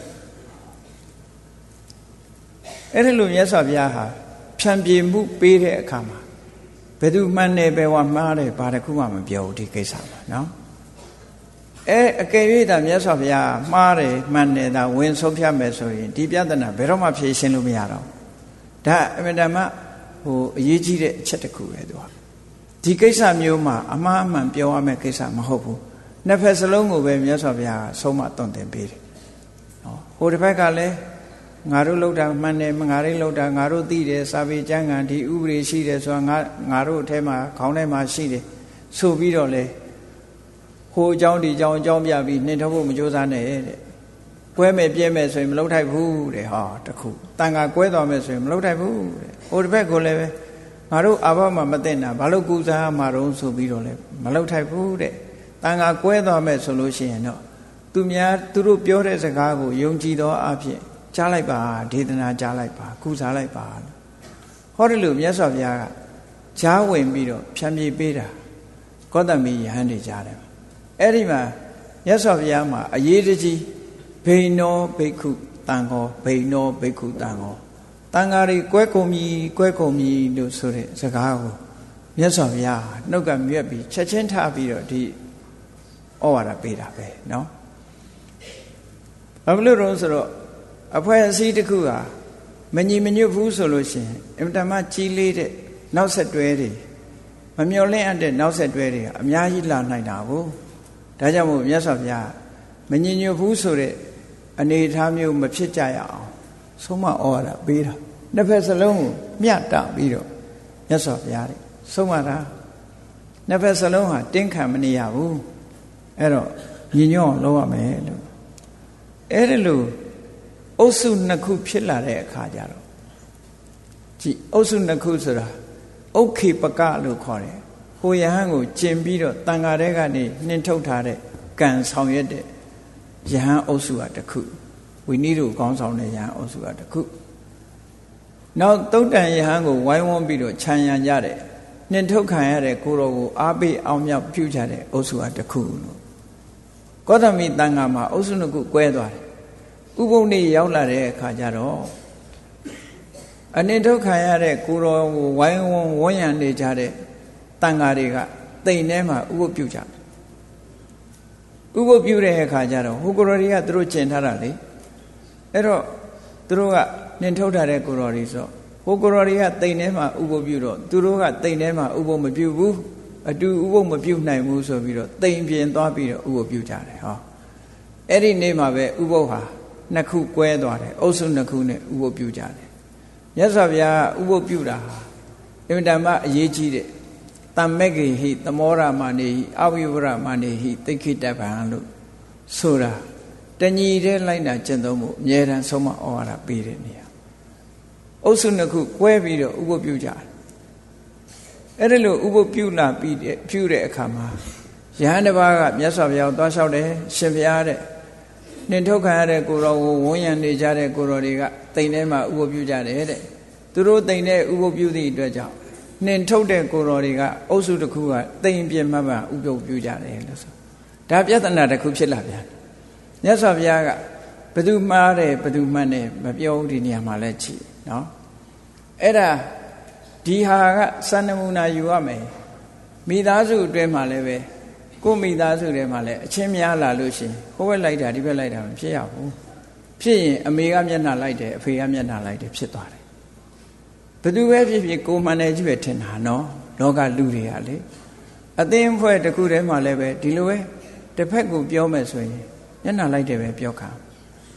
အဲ့ဒါလို့မြတ်စွာဘုရားဟာဖြံပြေမှုပေးတဲ့အခါမှာဘယ်သူမှန်တယ်ဘယ်ဝမှားတယ်ဘာတစ်ခုမှမပြောဘူးဒီကိစ္စမှာနော်အဲအကယ်၍သာမြတ်စွာဘုရားမှားတယ်မှန်တယ်သာဝင်ဆုံးဖြတ်မယ်ဆိုရင်ဒီပြဿနာဘယ်တော့မှဖြေရှင်းလို့မရတော့ဒါအမှန်တမ်းဟိုအရေးကြီးတဲ့အချက်တစ်ခုပဲသူကဒီကိစ္စမျိုးမှာအမှားအမှန်ပြောရမယ့်ကိစ္စမဟုတ်ဘူးနှစ်ဖက်စလုံးကိုပဲမြတ်စွာဘုရားဆုံးမသွန်သင်ပေးတယ်နော်ဟိုတစ်ဖက်ကလည်းငါတို့လောက်တာမှန်တယ်ငါတို့လောက်တာငါတို့သိတယ်စာပေကျမ်းဂန်ဒီဥပဒေရှိတယ်ဆိုတာငါငါတို့အထဲမှာခေါင်းထဲမှာရှိတယ်ဆိုပြီးတော့လေဟိုအကြောင်းဒီအကြောင်းအကြောင်းပြပြီးနှင်ထုတ်ဖို့မကြိုးစားနဲ့တဲ့ကွဲမဲ့ပြဲမဲ့ဆိုရင်မလုပ်ထိုက်ဘူးတဲ့ဟောတခုတန်ခါကွဲသွားမဲ့ဆိုရင်မလုပ်ထိုက်ဘူးတဲ့ဟိုတစ်ဖက်ကိုလည်းပဲငါတို့အာဘမမသိတာဘာလို့ကူစားမှာတော့ဆိုပြီးတော့လေမလုပ်ထိုက်ဘူးတဲ့တန်ခါကွဲသွားမဲ့ဆိုလို့ရှိရင်တော့သူများသူတို့ပြောတဲ့စကားကိုယုံကြည်သောအဖြစ်ကြားလိုက်ပါဒေသနာကြားလိုက်ပါကုစားလိုက်ပါဟောတယ်လို့မြတ်စွာဘုရားကကြားဝင်ပြီးတော့ဖြံပြေပေးတာကောသမီယဟန်တွေကြားတယ်အဲ့ဒီမှာမြတ်စွာဘုရားမှာအရေးတကြီးဘိနောဘိက္ခုတန်ခောဘိနောဘိက္ခုတန်ခောတန်ဃာတွေကွဲကုန်ပြီကွဲကုန်ပြီလို့ဆိုတဲ့စကားကိုမြတ်စွာဘုရားနှုတ်ကမြွက်ပြီးချက်ချင်းထားပြီးတော့ဒီဩဝါဒပေးတာပဲเนาะဘာလို့လဲဆိုတော့အဖွဲ့အစည်းတစ်ခုဟာမညီမညွတ်ဘူးဆိုလို့ရှိရင်အင်တမကြီးလေးတဲ့နောက်ဆက်တွဲတွေမမျော်လင့်အပ်တဲ့နောက်ဆက်တွဲတွေအများကြီးလာနိုင်တာကိုဒါကြောင့်မို့မြတ်စွာဘုရားမညီညွတ်ဘူးဆိုတဲ့အနေအထားမျိုးမဖြစ်ကြရအောင်ဆုံးမဩဝါဒပေးတာနှစ်ဖက်စလုံးကိုမျှတပြီးတော့မြတ်စွာဘုရားတဲ့ဆုံးမတာနှစ်ဖက်စလုံးဟာတင်းခံမနေရဘူးအဲ့တော့ညီညွတ်အောင်လုပ်ရမယ်လို့အဲ့ဒါလို့အုပ်စုနှစ်ခုဖြစ်လာတဲ့အခါကျတော့ကြည်အုပ်စုနှစ်ခုဆိုတာဥက္ခေပကလို့ခေါ်တယ်ဟိုယဟန်ကိုကျင်ပြီးတော့တန်ဃာတွေကနေနှင်ထုတ်ထားတဲ့ကံဆောင်ရွက်တဲ့ယဟန်အုပ်စုကတစ်ခုဝိနည်းတို့ခေါင်းဆောင်တဲ့ယဟန်အုပ်စုကတစ်ခုနောက်သုတ်တန်ယဟန်ကိုဝိုင်းဝန်းပြီးတော့ခြံရံကြတဲ့နှင်ထုတ်ခံရတဲ့ကိုတော်ကိုအားပေးအောင်မြောက်ပြုကြတဲ့အုပ်စုကတစ်ခုလို့ကောသမီတန်ဃာမှာအုပ်စုနှစ်ခုကွဲသွားတယ်ဥပုံနေရောက်လာတဲ့အခါကျတော့အနှင်ထုတ်ခံရတဲ့ကိုတော်ကိုဝိုင်းဝန်းဝန်းရံနေကြတဲ့တန်ဃာတွေကတိမ်ထဲမှာဥပုပ်ပြုကြတယ်ဥပုပ်ပြုတဲ့အခါကျတော့ဟိုကိုတော်တွေကသူတို့ကျင်ထားတာလေအဲ့တော့သူတို့ကနှင်ထုတ်ထားတဲ့ကိုတော်တွေဆိုဟိုကိုတော်တွေကတိမ်ထဲမှာဥပုပ်ပြုတော့သူတို့ကတိမ်ထဲမှာဥပုပ်မပြုဘူးအတူဥပုပ်မပြုနိုင်ဘူးဆိုပြီးတော့တိမ်ပြင်သွားပြီးတော့ဥပုပ်ပြုကြတယ်ဟောအဲ့ဒီနေ့မှာပဲဥပုပ်ဟာနှစ်ခုကွဲသွားတယ်အုပ်စုနှစ်ခုနဲ့ဥပုပ်ပြုကြတယ်မြတ်စွာဘုရားဥပုပ်ပြုတာဟာအင်တန်မှအရေးကြီးတဲ့တမ္မဂိဟိသမောရမနေဟိအဝိဝရမနေဟိသိခိတဗံလို့ဆိုတာတညီတဲ့လိုက်တာကျင့်သုံးမှုအမြဲတမ်းဆုံးမဩဝါဒပေးတဲ့နေရာအုပ်စုနှစ်ခုကွဲပြီးတော့ဥပုပ်ပြုကြတယ်အဲ့ဒါလို့ဥပုပ်ပြုလာပြီးပြုတဲ့အခါမှာယဟန်တစ်ပါးကမြတ်စွာဘုရားကိုသွားလျှောက်တယ်ရှင်ဘုရားတဲ့နှင်ထုတ်ခံရတဲ့ကိုတော်ကိုဝန်းရံနေကြတဲ့ကိုတော်တွေကတိမ်ထဲမှာဥပုပ်ပြုကြတယ်တဲ့သူတို့တိမ်ထဲဥပုပ်ပြုသည့်အတွက်ကြောင့်နှင်ထုတ်တဲ့ကိုတော်တွေကအုပ်စုတစ်ခုကတိမ်ပြင်းမှမှဥပုပ်ပြုကြတယ်လို့ဆိုဒါပြဿနာတစ်ခုဖြစ်လာပြန်မြတ်စွာဘုရားကဘယ်သူမှားတယ်ဘယ်သူမှန်တယ်မပြောဘူးဒီနေရာမှာလဲချီနော်အဲ့ဒါဒီဟာကစံနမူနာယူရမယ်မိသားစုအတွင်းမှာလည်းပဲကိုမိသားစုထဲမှာလည်းအချင်းများလာလို့ရှိရင်ဟိုဘက်လိုက်တာဒီဘက်လိုက်တာမဖြစ်ရဘူးဖြစ်ရင်အမေကမျက်နှာလိုက်တယ်အဖေကမျက်နှာလိုက်တယ်ဖြစ်သွားတယ်ဘယ်သူပဲဖြစ်ဖြစ်ကိုမှန်တယ်ကြီးပဲထင်တာနော်လောကလူတွေကလေအသင်းဖွဲ့တစ်ခုထဲမှာလည်းပဲဒီလိုပဲတစ်ဖက်ကိုပြောမယ်ဆိုရင်မျက်နှာလိုက်တယ်ပဲပြောခါ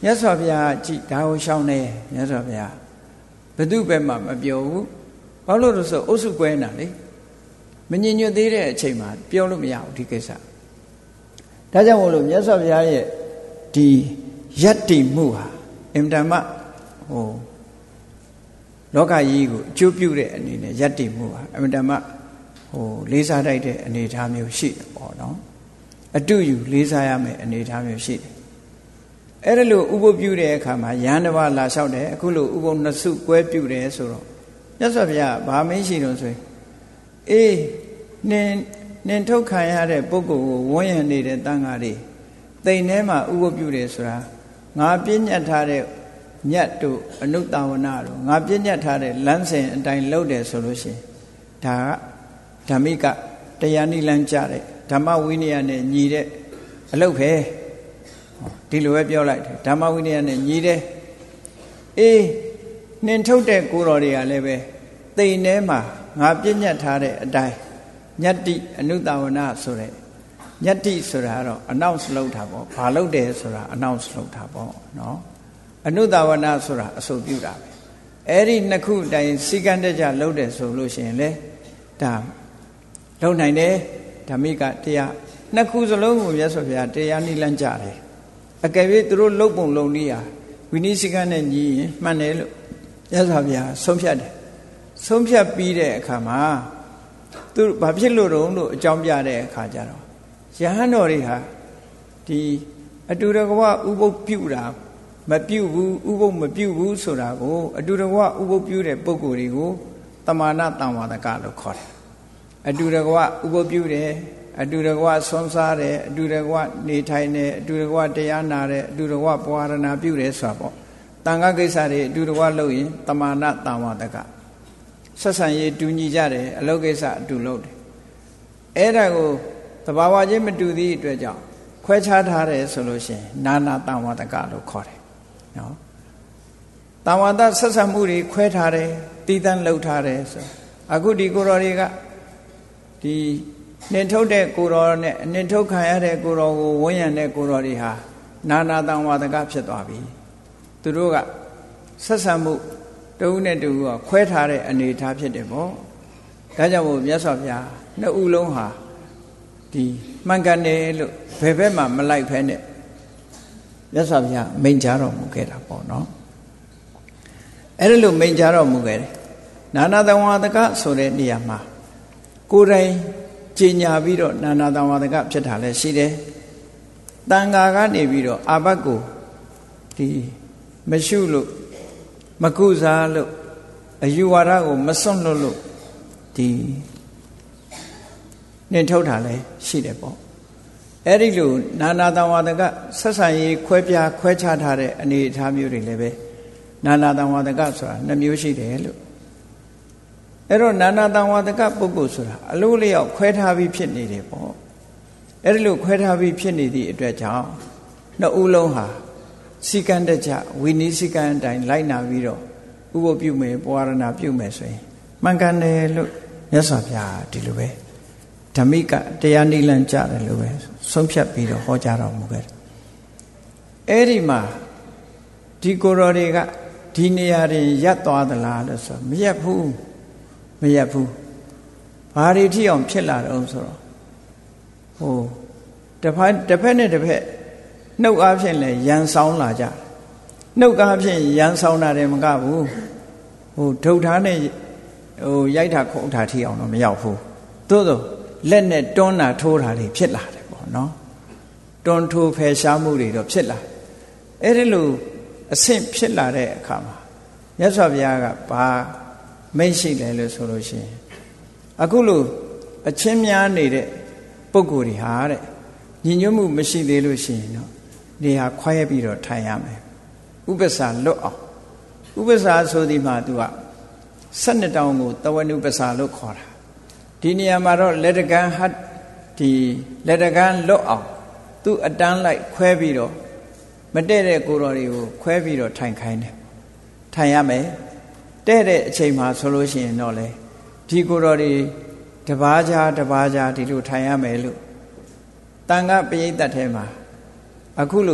မြတ်စွာဘုရားကြည်ဒါကိုရှောင်းနေမြတ်စွာဘုရားဘယ်သူပဲမှမပြောဘူးဘာလို့လို့ဆိုအုပ်စုကွဲနေတာလေမညင်ညွတ်သေးတဲ့အချိန်မှာပြောလို့မရဘူးဒီကိစ္စဒါကြောင့်မို့လို့မြတ်စွာဘုရားရဲ့ဒီယတ္တိမှုဟာအင်တမဟိုလောကကြီးကိုအကျိုးပြုတဲ့အနေနဲ့ယတ္တိမှုဟာအင်တမဟိုလေးစားတိုက်တဲ့အနေအထားမျိုးရှိတယ်ပေါ့နော်အတုယူလေးစားရမယ့်အနေအထားမျိုးရှိတယ်အဲ့ဒါလို့ဥပုပ်ပြုတဲ့အခါမှာယန္တဝလာလျှောက်တယ်အခုလို့ဥပုပ်နှစ်စုကွဲပြုတယ်ဆိုတော့မြတ်စွာဘုရားဗာမင်းရှိတော့ဆိုရင်အေးနင်နင်ထုတ်ခံရတဲ့ပုဂ္ဂိုလ်ကိုဝန်းရံနေတဲ့တန်ဃာတွေတိမ်ထဲမှာဥပုပ်ပြုတယ်ဆိုတာငါပြည့်ညတ်ထားတဲ့ညတ်တို့အနုတ္တဝနာတို့ငါပြည့်ညတ်ထားတဲ့လမ်းစဉ်အတိုင်းလုပ်တယ်ဆိုလို့ရှိရင်ဒါကဓမ္မိကတရားနိလန်းကြတဲ့ဓမ္မဝိနည်းနဲ့ညီတဲ့အလုပ်ပဲဒီလိုပဲပြောလိုက်တယ်ဓမ္မဝိနည်းနဲ့ညီတယ်အေးနှင်ထုတ်တဲ့ကိုယ်တော်တွေကလည်းပဲတိမ်ထဲမှာငါပြည့်ညတ်ထားတဲ့အတိုင်းညတ္တိအနုတ္တဝနာဆိုတဲ့ညတ္တိဆိုတာတော့ announce လုပ်တာပေါ့ဘာလုပ်တယ်ဆိုတာ announce လုပ်တာပေါ့နော်အနုတ္တဝနာဆိုတာအဆိုပြုတာပဲအဲ့ဒီနှစ်ခုတိုင်စီကံတကြလုပ်တယ်ဆိုလို့ရှိရင်လေဒါလုပ်နိုင်တယ်ဓမ္မိကတရားနှစ်ခုစလုံးကိုမြတ်စွာဘုရားတရားနိလန်းကြတယ်အကယ်၍သူတို့လုတ်ပုံလုံနည်းဟာဝိနည်းစီကံနဲ့ညီရင်မှန်တယ်လို့မြတ်စွာဘုရားဆုံးဖြတ်တယ်ဆုံးဖြတ်ပြီးတဲ့အခါမှာသူဘာဖြစ်လို့တုံးလို့အကြောင်းပြတဲ့အခါကျတော့ယဟန်တော်တွေဟာဒီအတူတကွဥပုပ်ပြုတာမပြုဘူးဥပုပ်မပြုဘူးဆိုတာကိုအတူတကွဥပုပ်ပြုတဲ့ပုဂ္ဂိုလ်တွေကိုတမာနတံဝါဒကလို့ခေါ်တယ်အတူတကွဥပုပ်ပြုတယ်အတူတကွဆွမ်းစားတယ်အတူတကွနေထိုင်တယ်အတူတကွတရားနာတယ်အတူတကွပွားရဏပြုတယ်ဆိုတာပေါ့တန်ခါကိစ္စတွေအတူတကွလုပ်ရင်တမာနတံဝါဒကဆက်ဆံရေးတူညီကြတယ်အလုပ်ကိစ္စအတူလုပ်တယ်အဲ့ဒါကိုသဘာဝချင်းမတူသည့်အတွက်ကြောင့်ခွဲခြားထားတယ်ဆိုလို့ရှိရင်နာနာတံဝါဒကလို့ခေါ်တယ်နော်တံဝါဒဆက်ဆံမှုတွေခွဲထားတယ်တည်တံ့လုပ်ထားတယ်ဆိုအခုဒီကိုယ်တော်တွေကဒီနှင်ထုတ်တဲ့ကိုယ်တော်နဲ့နှင်ထုတ်ခံရတဲ့ကိုယ်တော်ကိုဝန်းရံတဲ့ကိုယ်တော်တွေဟာနာနာတံဝါဒကဖြစ်သွားပြီသူတို့ကဆက်ဆံမှုတူနဲ့တူကခွဲထားတဲ့အနေအထားဖြစ်တယ်ပေါ့ဒါကြောင့်မို့မြတ်စွာဘုရားနှစ်ဦးလုံးဟာဒီမှန်ကန်တယ်လို့ဘယ်ဘက်မှမလိုက်ဖဲနဲ့မြတ်စွာဘုရားမိန့်ကြားတော်မူခဲ့တာပေါ့နော်အဲ့ဒါလို့မိန့်ကြားတော်မူခဲ့တယ်နာနာတံဝါဒကဆိုတဲ့နေရာမှာကိုယ်တိုင်ကျင့်ညာပြီးတော့နာနာတံဝါဒကဖြစ်တာလည်းရှိတယ်တန်ဃာကနေပြီးတော့အာဘတ်ကိုဒီမရှုလို့မကုစားလို့အယူဝါဒကိုမစွန့်လွတ်လို့ဒီနှင်ထုတ်တာလည်းရှိတယ်ပေါ့အဲ့ဒီလိုနာနာတံဝါဒကဆက်ဆံရေးခွဲပြားခွဲခြားထားတဲ့အနေအထားမျိုးတွေလည်းပဲနာနာတံဝါဒကဆိုတာနှစ်မျိုးရှိတယ်လို့အဲ့တော့နာနာတံဝါဒကပုဂ္ဂိုလ်ဆိုတာအလိုလျောက်ခွဲထားပြီးဖြစ်နေတယ်ပေါ့အဲ့ဒီလိုခွဲထားပြီးဖြစ်နေသည့်အတွက်ကြောင့်နှစ်ဦးလုံးဟာစီကံတကြဝိနည်းစီကံအတိုင်းလိုက်နာပြီးတော့ဥပုပ်ပြုမယ်ပွားရဏပြုမယ်ဆိုရင်မှန်ကန်တယ်လို့မြတ်စွာဘုရားဒီလိုပဲဓမ္မိကတရားနိလန်းကြတယ်လို့ပဲဆုံးဖြတ်ပြီးတော့ဟောကြားတော်မူခဲ့တယ်အဲ့ဒီမှာဒီကိုယ်တော်တွေကဒီနေရာတွေရပ်သွားသလားလို့ဆိုမရပ်ဘူးမရပ်ဘူးဘာတွေထိအောင်ဖြစ်လာတော့ဆိုတော့ဟိုတစ်ဖက်တစ်ဖက်နဲ့တစ်ဖက်နှုတ်အားဖြင့်လည်းရန်ဆောင်လာကြနှုတ်ကားဖြင့်ရန်ဆောင်တာတယ်မကဘူးဟိုဒုတ်ထားနဲ့ဟိုရိုက်တာခုတ်တာထိအောင်တော့မရောက်ဘူးသို့သောလက်နဲ့တွန်းတာထိုးတာတွေဖြစ်လာတယ်ပေါ့နော်တွန်းထိုးဖယ်ရှားမှုတွေတော့ဖြစ်လာအဲ့ဒီလိုအဆင့်ဖြစ်လာတဲ့အခါမှာမြတ်စွာဘုရားကဘာမိတ်ရှိတယ်လို့ဆိုလို့ရှိရင်အခုလိုအချင်းများနေတဲ့ပုဂ္ဂိုလ်တွေဟာတဲ့ညီညွတ်မှုမရှိသေးလို့ရှိရင်တော့နေဟာခွဲပြီးတော့ထိုင်ရမယ်ဥပ္ပစာလွတ်အောင်ဥပ္ပစာဆိုဒီမှာသူကဆယ်နှစ်တောင်ကိုတဝနုပ္ပစာလို့ခေါ်တာဒီနေရာမှာတော့လက်တကန်းဟတ်ဒီလက်တကန်းလွတ်အောင်သူအတန်းလိုက်ခွဲပြီးတော့မတည့်တဲ့ကိုယ်တော်တွေကိုခွဲပြီးတော့ထိုင်ခိုင်းတယ်ထိုင်ရမယ်တဲ့တဲ့အချိန်မှာဆိုလို့ရှိရင်တော့လေဒီကိုယ်တော်တွေတပါးကြားတပါးကြားဒီလိုထိုင်ရမယ်လို့တန်ခါပရိသတ်ထဲမှာအခုလိုတ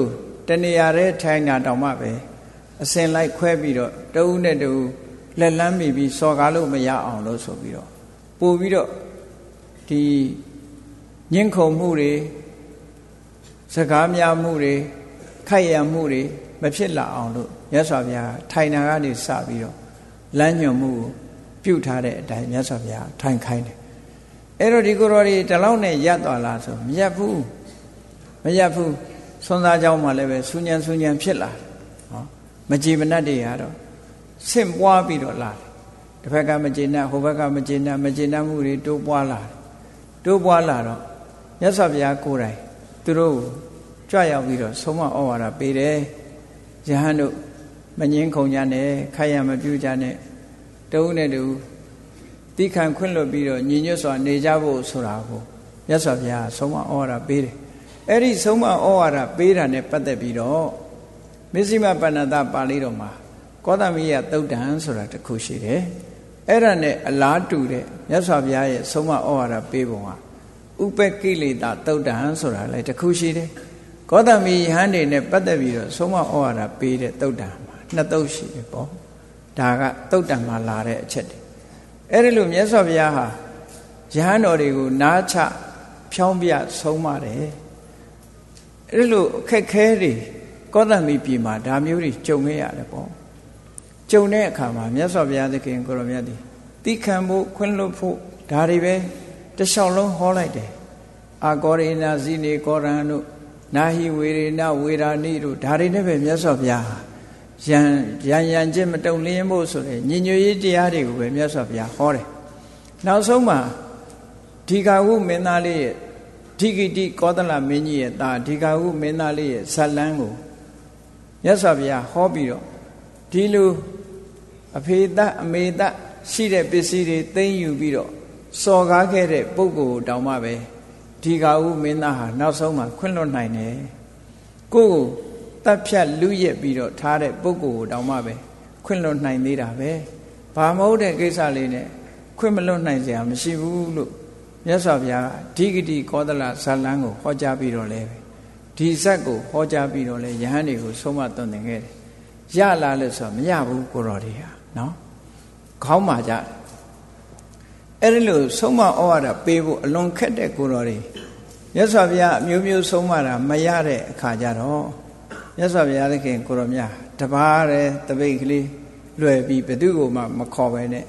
တနေရာတဲ့ထိုင်တာတောင်မှပဲအစင်လိုက်ခွဲပြီးတော့တဦးနဲ့တဦးလက်လန်းမိပြီးစော်ကားလို့မရအောင်လို့ဆိုပြီးတော့ပို့ပြီးတော့ဒီညှင်းခုန်မှုတွေစကားများမှုတွေခိုက်ရမှုတွေမဖြစ်လာအောင်လို့မြတ်စွာဘုရားထိုင်တာကနေစပြီးတော့လမ်းညွှန်မှုကိုပြုထားတဲ့အတိုင်းမြတ်စွာဘုရားထိုင်ခိုင်းတယ်အဲ့တော့ဒီကိုယ်တော်တွေတလောက်နဲ့ရပ်သွားလားဆိုမရပ်ဘူးမရပ်ဘူးဆွမ်းသားเจ้าမှလည်းပဲဆူညံဆူညံဖြစ်လာတယ်ဟောမကြည်မနှက်တွေကတော့ဆင့်ပွားပြီးတော့လာတယ်တစ်ဖက်ကမကြည်နှက်ဟိုဘက်ကမကြည်နှက်မကြည်နှက်မှုတွေတိုးပွားလာတယ်တိုးပွားလာတော့မြတ်စွာဘုရားကိုယ်တိုင်သူတို့ကြွရောက်ပြီးတော့ဆုံးမဩဝါဒပေးတယ်ယဟန်တို့မငင်းခုံကြနဲ့ခိုက်ရမပြူကြနဲ့တဦးနဲ့တူတိခံခွင့်လွတ်ပြီးတော့ညီညွတ်စွာနေကြဖို့ဆိုတာကိုမြတ်စွာဘုရားဆုံးမဩဝါဒပေးတယ်အဲ့ဒီဆုံးမဩဝါဒပေးတာနဲ့ပတ်သက်ပြီးတော့မစ္စည်းမပဏ္ဏတပါဠိတော်မှာကောသမိယသုတ်တံဆိုတာတစ်ခုရှိတယ်အဲ့ဒါနဲ့အလားတူတဲ့မြတ်စွာဘုရားရဲ့ဆုံးမဩဝါဒပေးပုံဟာဥပက္ခိလေသာသုတ်တံဆိုတာလည်းတစ်ခုရှိတယ်ကောသမိယဟန်တွေနဲ့ပတ်သက်ပြီးတော့ဆုံးမဩဝါဒပေးတဲ့သုတ်တံမှာနှစ်သုတ်ရှိတယ်ပေါ့ဒါကသုတ်တံမှာလာတဲ့အချက်တွေအဲ့ဒီလိုမြတ်စွာဘုရားဟာယဟန်တော်တွေကိုနားချဖြောင်းပြဆုံးမတယ်အဲ့ဒီလိုအခက်ခဲတွေကောသမိပြည်မှာဒါမျိုးတွေကြုံခဲ့ရတယ်ပေါ့ကြုံတဲ့အခါမှာမြတ်စွာဘုရားသခင်ကိုရောမြတ်သည်တိခံဖို့ခွင့်လွတ်ဖို့ဒါတွေပဲတလျှောက်လုံးဟောလိုက်တယ်အာကောရိနာဇိနေကောရံတို့နာဟိဝေရေနဝေရာနိတို့ဒါတွေနဲ့ပဲမြတ်စွာဘုရားရန်ရန်ရန်ချင်းမတုံလင်းဖို့ဆိုတဲ့ညီညွတ်ရေးတရားတွေကိုပဲမြတ်စွာဘုရားဟောတယ်နောက်ဆုံးမှာဒီဃဝုမင်းသားလေးရဲ့ဓိဂိတိကောသလမင်းကြီးရဲ့သားဒီဃဝုမင်းသားလေးရဲ့ဇတ်လန်းကိုမြတ်စွာဘုရားဟောပြီးတော့ဒီလိုအဖေသအမေသရှိတဲ့ပစ္စည်းတွေသိမ်းယူပြီးတော့စော်ကားခဲ့တဲ့ပုဂ္ဂိုလ်တောင်မှပဲဒီဃဝုမင်းသားဟာနောက်ဆုံးမှာခွင့်လွတ်နိုင်တယ်ကိုယ်ကိုတပ်ဖြတ်လူရက်ပြီးတော့ထားတဲ့ပုဂ္ဂိုလ်ကိုတောင်မှပဲခွင့်လွတ်နိုင်သေးတာပဲဘာမဟုတ်တဲ့ကိစ္စလေးနဲ့ခွင့်မလွတ်နိုင်စရာမရှိဘူးလို့မြတ်စွာဘုရားဓိဂတိကောသလဇာလန်းကိုဟောကြားပြီးတော့လဲဒီဇတ်ကိုဟောကြားပြီးတော့လဲယဟန်တွေကိုဆုံးမသွန်သင်ခဲ့တယ်ရလာလို့ဆိုမရဘူးကိုတော်တွေဟာနော်ခေါင်းမာကြအဲ့ဒီလိုဆုံးမဩဝါဒပေးဖို့အလွန်ခက်တဲ့ကိုတော်တွေမြတ်စွာဘုရားအမျိုးမျိုးဆုံးမတာမရတဲ့အခါကျတော့မြတ်စွာဘုရားသခင်ကိုတော်မြတ်တပါးတဲ့တပိတ်ကလေးလွယ်ပြီးဘယ်သူ့ကိုမှမခေါ်ပဲနဲ့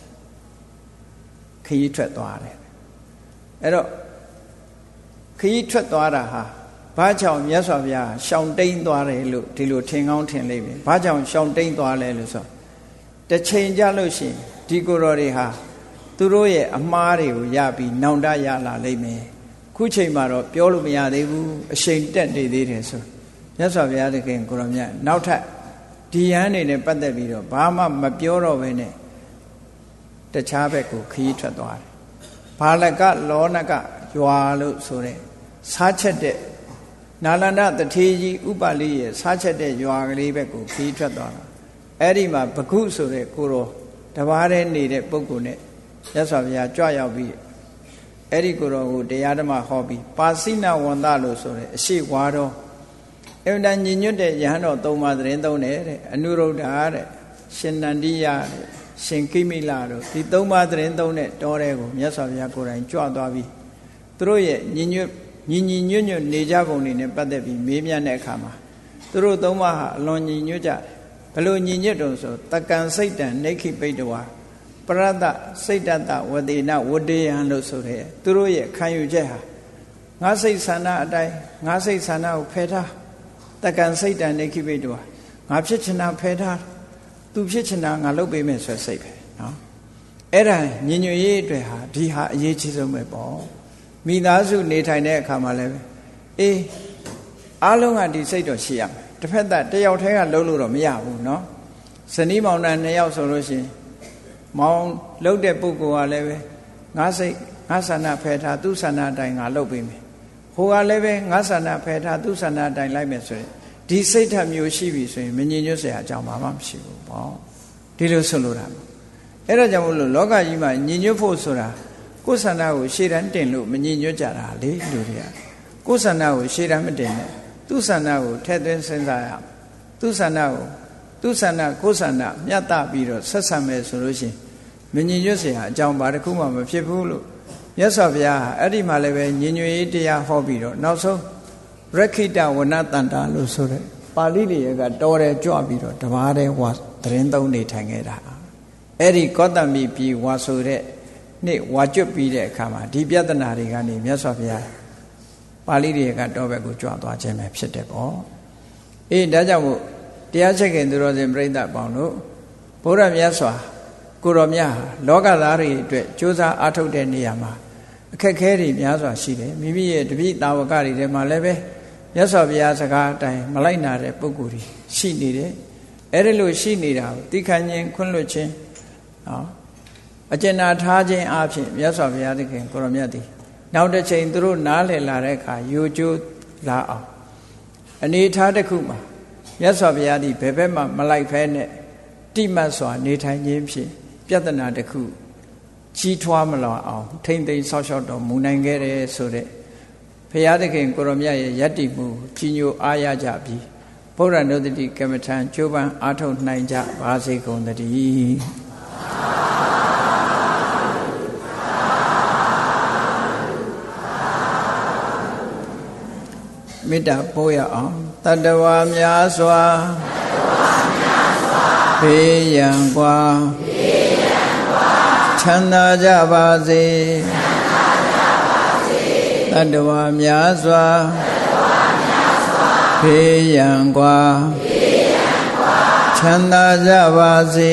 ခရီးထွက်သွားတယ်အဲ့တော့ခရီးထွက်သွားတာဟာဘာကြောင့်မြတ်စွာဘုရားရှောင်တိန်သွားတယ်လို့ဒီလိုထင်ကောင်းထင်လိမ့်မယ်ဘာကြောင့်ရှောင်တိန်သွားလဲလို့ဆိုတစ်ချိန်ကြလို့ရှိရင်ဒီကိုယ်တော်တွေဟာသူတို့ရဲ့အမှားတွေကိုရပြီးနောင်တရလာလိမ့်မယ်ခုချိန်မှာတော့ပြောလို့မရသေးဘူးအချိန်တက်နေသေးတယ်ဆိုမြတ်စွာဘုရားသခင်ကိုရောမြတ်နောက်ထပ်ဒီယန်းနေနဲ့ပတ်သက်ပြီးတော့ဘာမှမပြောတော့ဘဲနဲ့တခြားဘက်ကိုခရီးထွက်သွားတယ်ဘာလကလောနကရွာလို့ဆိုတဲ့စားချက်တဲ့နာလန္ဒတထေကြီးဥပါလိရဲ့စားချက်တဲ့ရွာကလေးဘက်ကိုခရီးထွက်သွားတာအဲ့ဒီမှာဘကုဆိုတဲ့ကိုရောတပါးတည်းနေတဲ့ပုဂ္ဂိုလ်နဲ့မြတ်စွာဘုရားကြွရောက်ပြီးအဲ့ဒီကိုရောကိုတရားဓမ္မဟောပြီးပါစိနဝန္တလို့ဆိုတဲ့အရှိဝါတော်အမှန်တန်ညီညွတ်တဲ့ယဟန်တော်သုံးပါးသတင်းသုံးတယ်တဲ့အနုရုဒ္ဓတဲ့ရှင်နန္ဒီယတဲ့ရှင်ကိမိလတို့ဒီသုံးပါးသတင်းသုံးတဲ့တောထဲကိုမြတ်စွာဘုရားကိုယ်တိုင်ကြွသွားပြီးသူတို့ရဲ့ညီညွတ်ညီညီညွတ်ညွတ်နေကြပုံတွေနဲ့ပတ်သက်ပြီးမေးမြန်းတဲ့အခါမှာသူတို့သုံးပါးဟာအလွန်ညီညွတ်ကြတယ်ဘလို့ညီညွတ်တုံဆိုတက္ကံစိတ်တံနေခိပိတဝါပရတ္တစိတ်တတဝတိနဝတေယံလို့ဆိုတဲ့သူတို့ရဲ့ခံယူချက်ဟာငါစိတ်ဆန္ဒအတိုင်းငါစိတ်ဆန္ဒကိုဖယ်ထားတက္ကံစိတ်တံနေခိပိတဝါငါဖြစ်ချင်တာဖယ်ထားသူဖြစ်ချင်တာငါလုပ်ပေးမယ်ဆိုစိတ်ပဲနော်အဲ့ဒါညီညွတ်ရေးအတွက်ဟာဒီဟာအရေးကြီးဆုံးပဲပေါ့မိသားစုနေထိုင်တဲ့အခါမှာလည်းအေးအားလုံးကဒီစိတ်တော့ရှိရမယ်တစ်ဖက်သက်တယောက်တည်းကလုံးလို့တော့မရဘူးเนาะဇနီးမောင်နှံနှစ်ယောက်ဆိုလို့ရှိရင်မောင်လှုပ်တဲ့ပုဂ္ဂိုလ်ကလည်းပဲငါစိတ်ငါဆန္ဒဖယ်ထားသူဆန္ဒအတိုင်းငါလုပ်ပေးမယ်ဟိုကလည်းပဲငါဆန္ဒဖယ်ထားသူဆန္ဒအတိုင်းလိုက်မယ်ဆိုရင်ဒီစိတ်ဓာတ်မျိုးရှိပြီဆိုရင်မငြိညွတ်เสียအကြောင်းမှမရှိဘူးပေါ့ဒီလိုဆိုလိုတာအဲ့ဒါကြောင့်မို့လို့လောကကြီးမှာညီညွတ်ဖို့ဆိုတာကိုယ်ဆန္ဒကိုရှေ့တန်းတင်လို့မညီညွတ်ကြတာလေလူတွေကကိုယ်ဆန္ဒကိုရှေ့တန်းမတင်နဲ့သူဆန္ဒကိုထည့်သွင်းစဉ်းစားရသူဆန္ဒကိုသူဆန္ဒကိုယ်ဆန္ဒမျှတပြီးတော့ဆက်ဆံမယ်ဆိုလို့ရှိရင်မညီညွတ်เสียအကြောင်းဘာတစ်ခုမှမဖြစ်ဘူးလို့မြတ်စွာဘုရားအဲ့ဒီမှာလည်းပဲညီညွတ်ရေးတရားဟောပြီးတော့နောက်ဆုံးရခိတဝနတန္တာလို့ဆိုတဲ့ပါဠိတွေကတော်တယ်ကြွပြီးတော့တပါးတဲ့ဝါသတင်းသုံးနေထိုင်ခဲ့တာအဲ့ဒီကောတမိပြီးဝါဆိုတဲ့နေ့ဝါကျွတ်ပြီးတဲ့အခါမှာဒီပြဿနာတွေကနေမြတ်စွာဘုရားပါဠိတွေကတော်ဘက်ကိုကြွသွားခြင်းပဲဖြစ်တယ်ပေါ့အေးဒါကြောင့်မို့တရားချက်ခင်သူတော်စင်ပြိဿပေါင်းတို့ဘုရားမြတ်စွာကိုတော်မြတ်ဟာလောကသားတွေအတွက်ကြိုးစားအားထုတ်တဲ့နေရာမှာအခက်ခဲတွေများစွာရှိတယ်မိမိရဲ့တပိတာဝကတွေထဲမှာလည်းပဲမြတ်စွာဘုရားစကားအတိုင်းမလိုက်နာတဲ့ပုဂ္ဂိုလ်တွေရှိနေတယ်အဲ့ဒီလိုရှိနေတာကိုတိခဏ်ချင်းခွင့်လွှတ်ခြင်းနော်အကျဉ်းနာထားခြင်းအပြင်မြတ်စွာဘုရားသခင်ကိုရောမြတ်သည်နောက်တစ်ချိန်သူတို့နားလည်လာတဲ့အခါယိုကျိုးလာအောင်အနေထားတစ်ခုမှာမြတ်စွာဘုရားသည်ဘယ်ဘက်မှမလိုက်ဖဲနဲ့တိမတ်စွာနေထိုင်ခြင်းဖြင့်ပြဿနာတစ်ခုကြီးထွားမလာအောင်ထိမ့်သိမ်းဆောက်ရှောက်တော်မူနိုင်ခဲ့တယ်ဆိုတဲ့ဘုရားသခင်ကိုရောမြတ်ရဲ့ယတ္တိမှုကြီးညိုအားရကြပြီးဗုဒ္ဓနုတ္တိကမ္မထံကျိုးပန်းအားထုတ်နိုင်ကြပါစေကုန်သတည်းမေတ္တာပို့ရအောင်တတ္တဝါများစွာဘေးရန်ကွာချမ်းသာကြပါစေတတ္တဝါများစွာဘေးရန်ကွာချမ်းသာကြပါစေ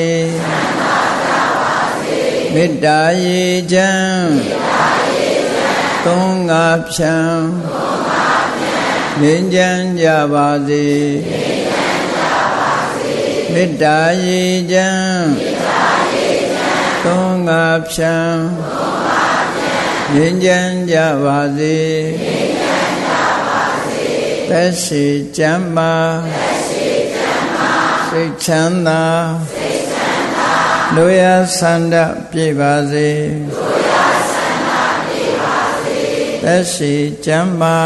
မေတ္တာရေချမ်းသုံးငါဖြံငြိမ်းချမ်းကြပါစေမေတ္တာရေချမ်းသုံးငါဖြံငြိမ်းချမ်းကြပါစေသက်ရှိကျမ်းမာစိတ်ချမ်းသာလူရဆန္ဒပြည့်ပါစေသက်ရှိကျမ်းမာ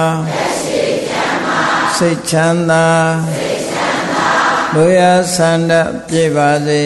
စိတ်ချမ်းသာလူရဆန္ဒပြည့်ပါစေ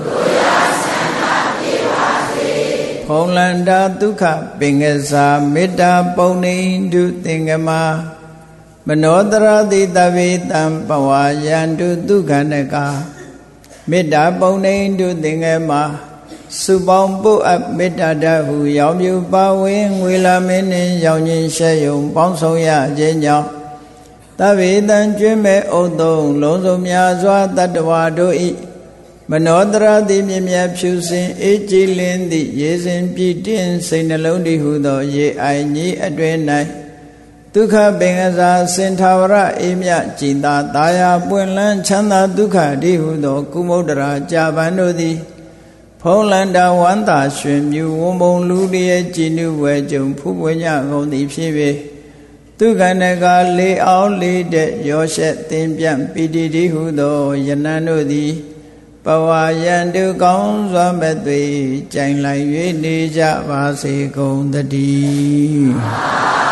ဖုံလန္တာဒုက္ခပင်ကစားမေတ္တာပုံနေတုသင်္ကမမနောတရတိတဗေတံပဝါယန္တုဒုက္ခနကမေတ္တာပုံနေတုသင်္ကမစုပေါင်းပုအပ်မေတ္တာတဟုရောင်မြူပါဝင်ငွေလာမင်းနှင့်ရောင်ချင်းရှဲယုံပေါင်းဆောင်ရခြင်းကြောင့်တဗေတံကျွင်းမဲ့ဥသုံးလုံးစုံများစွာတတ္တဝါတို့ဤမနောတရတိမြမြဖြူစင်အေးကြည်လင်းသည့်ရေစင်ပြည့်တင်စိတ်နှလုံးတည်ဟုသောရေအိုင်ကြီးအတွင်၌ဒုက္ခပင်ကစားစင်ထာဝရအေးမြကြည်သာတာယာပွင့်လန်းချမ်းသာဒုက္ခတည်ဟုသောကုမုဒ္ဒရာကြာပန်တို့သည်ဖုံးလန္တာဝန္တာရွှင်မြူဝုံပုံလူလျက်ကြည်နုဝဲကြုံဖူးပွင့်ကြကုန်သည်ဖြစ်ပေဒုက္ခနကလေးအောင်လေးတဲ့ရောရှက်သင်ပြန့်ပီတိတည်ဟုသောယနန်တို့သည်ပဝါယန္တုကောင်းစွာမဲ့သွေကြိုင်လိုက်၍နေကြပါစေကုန်သတည်း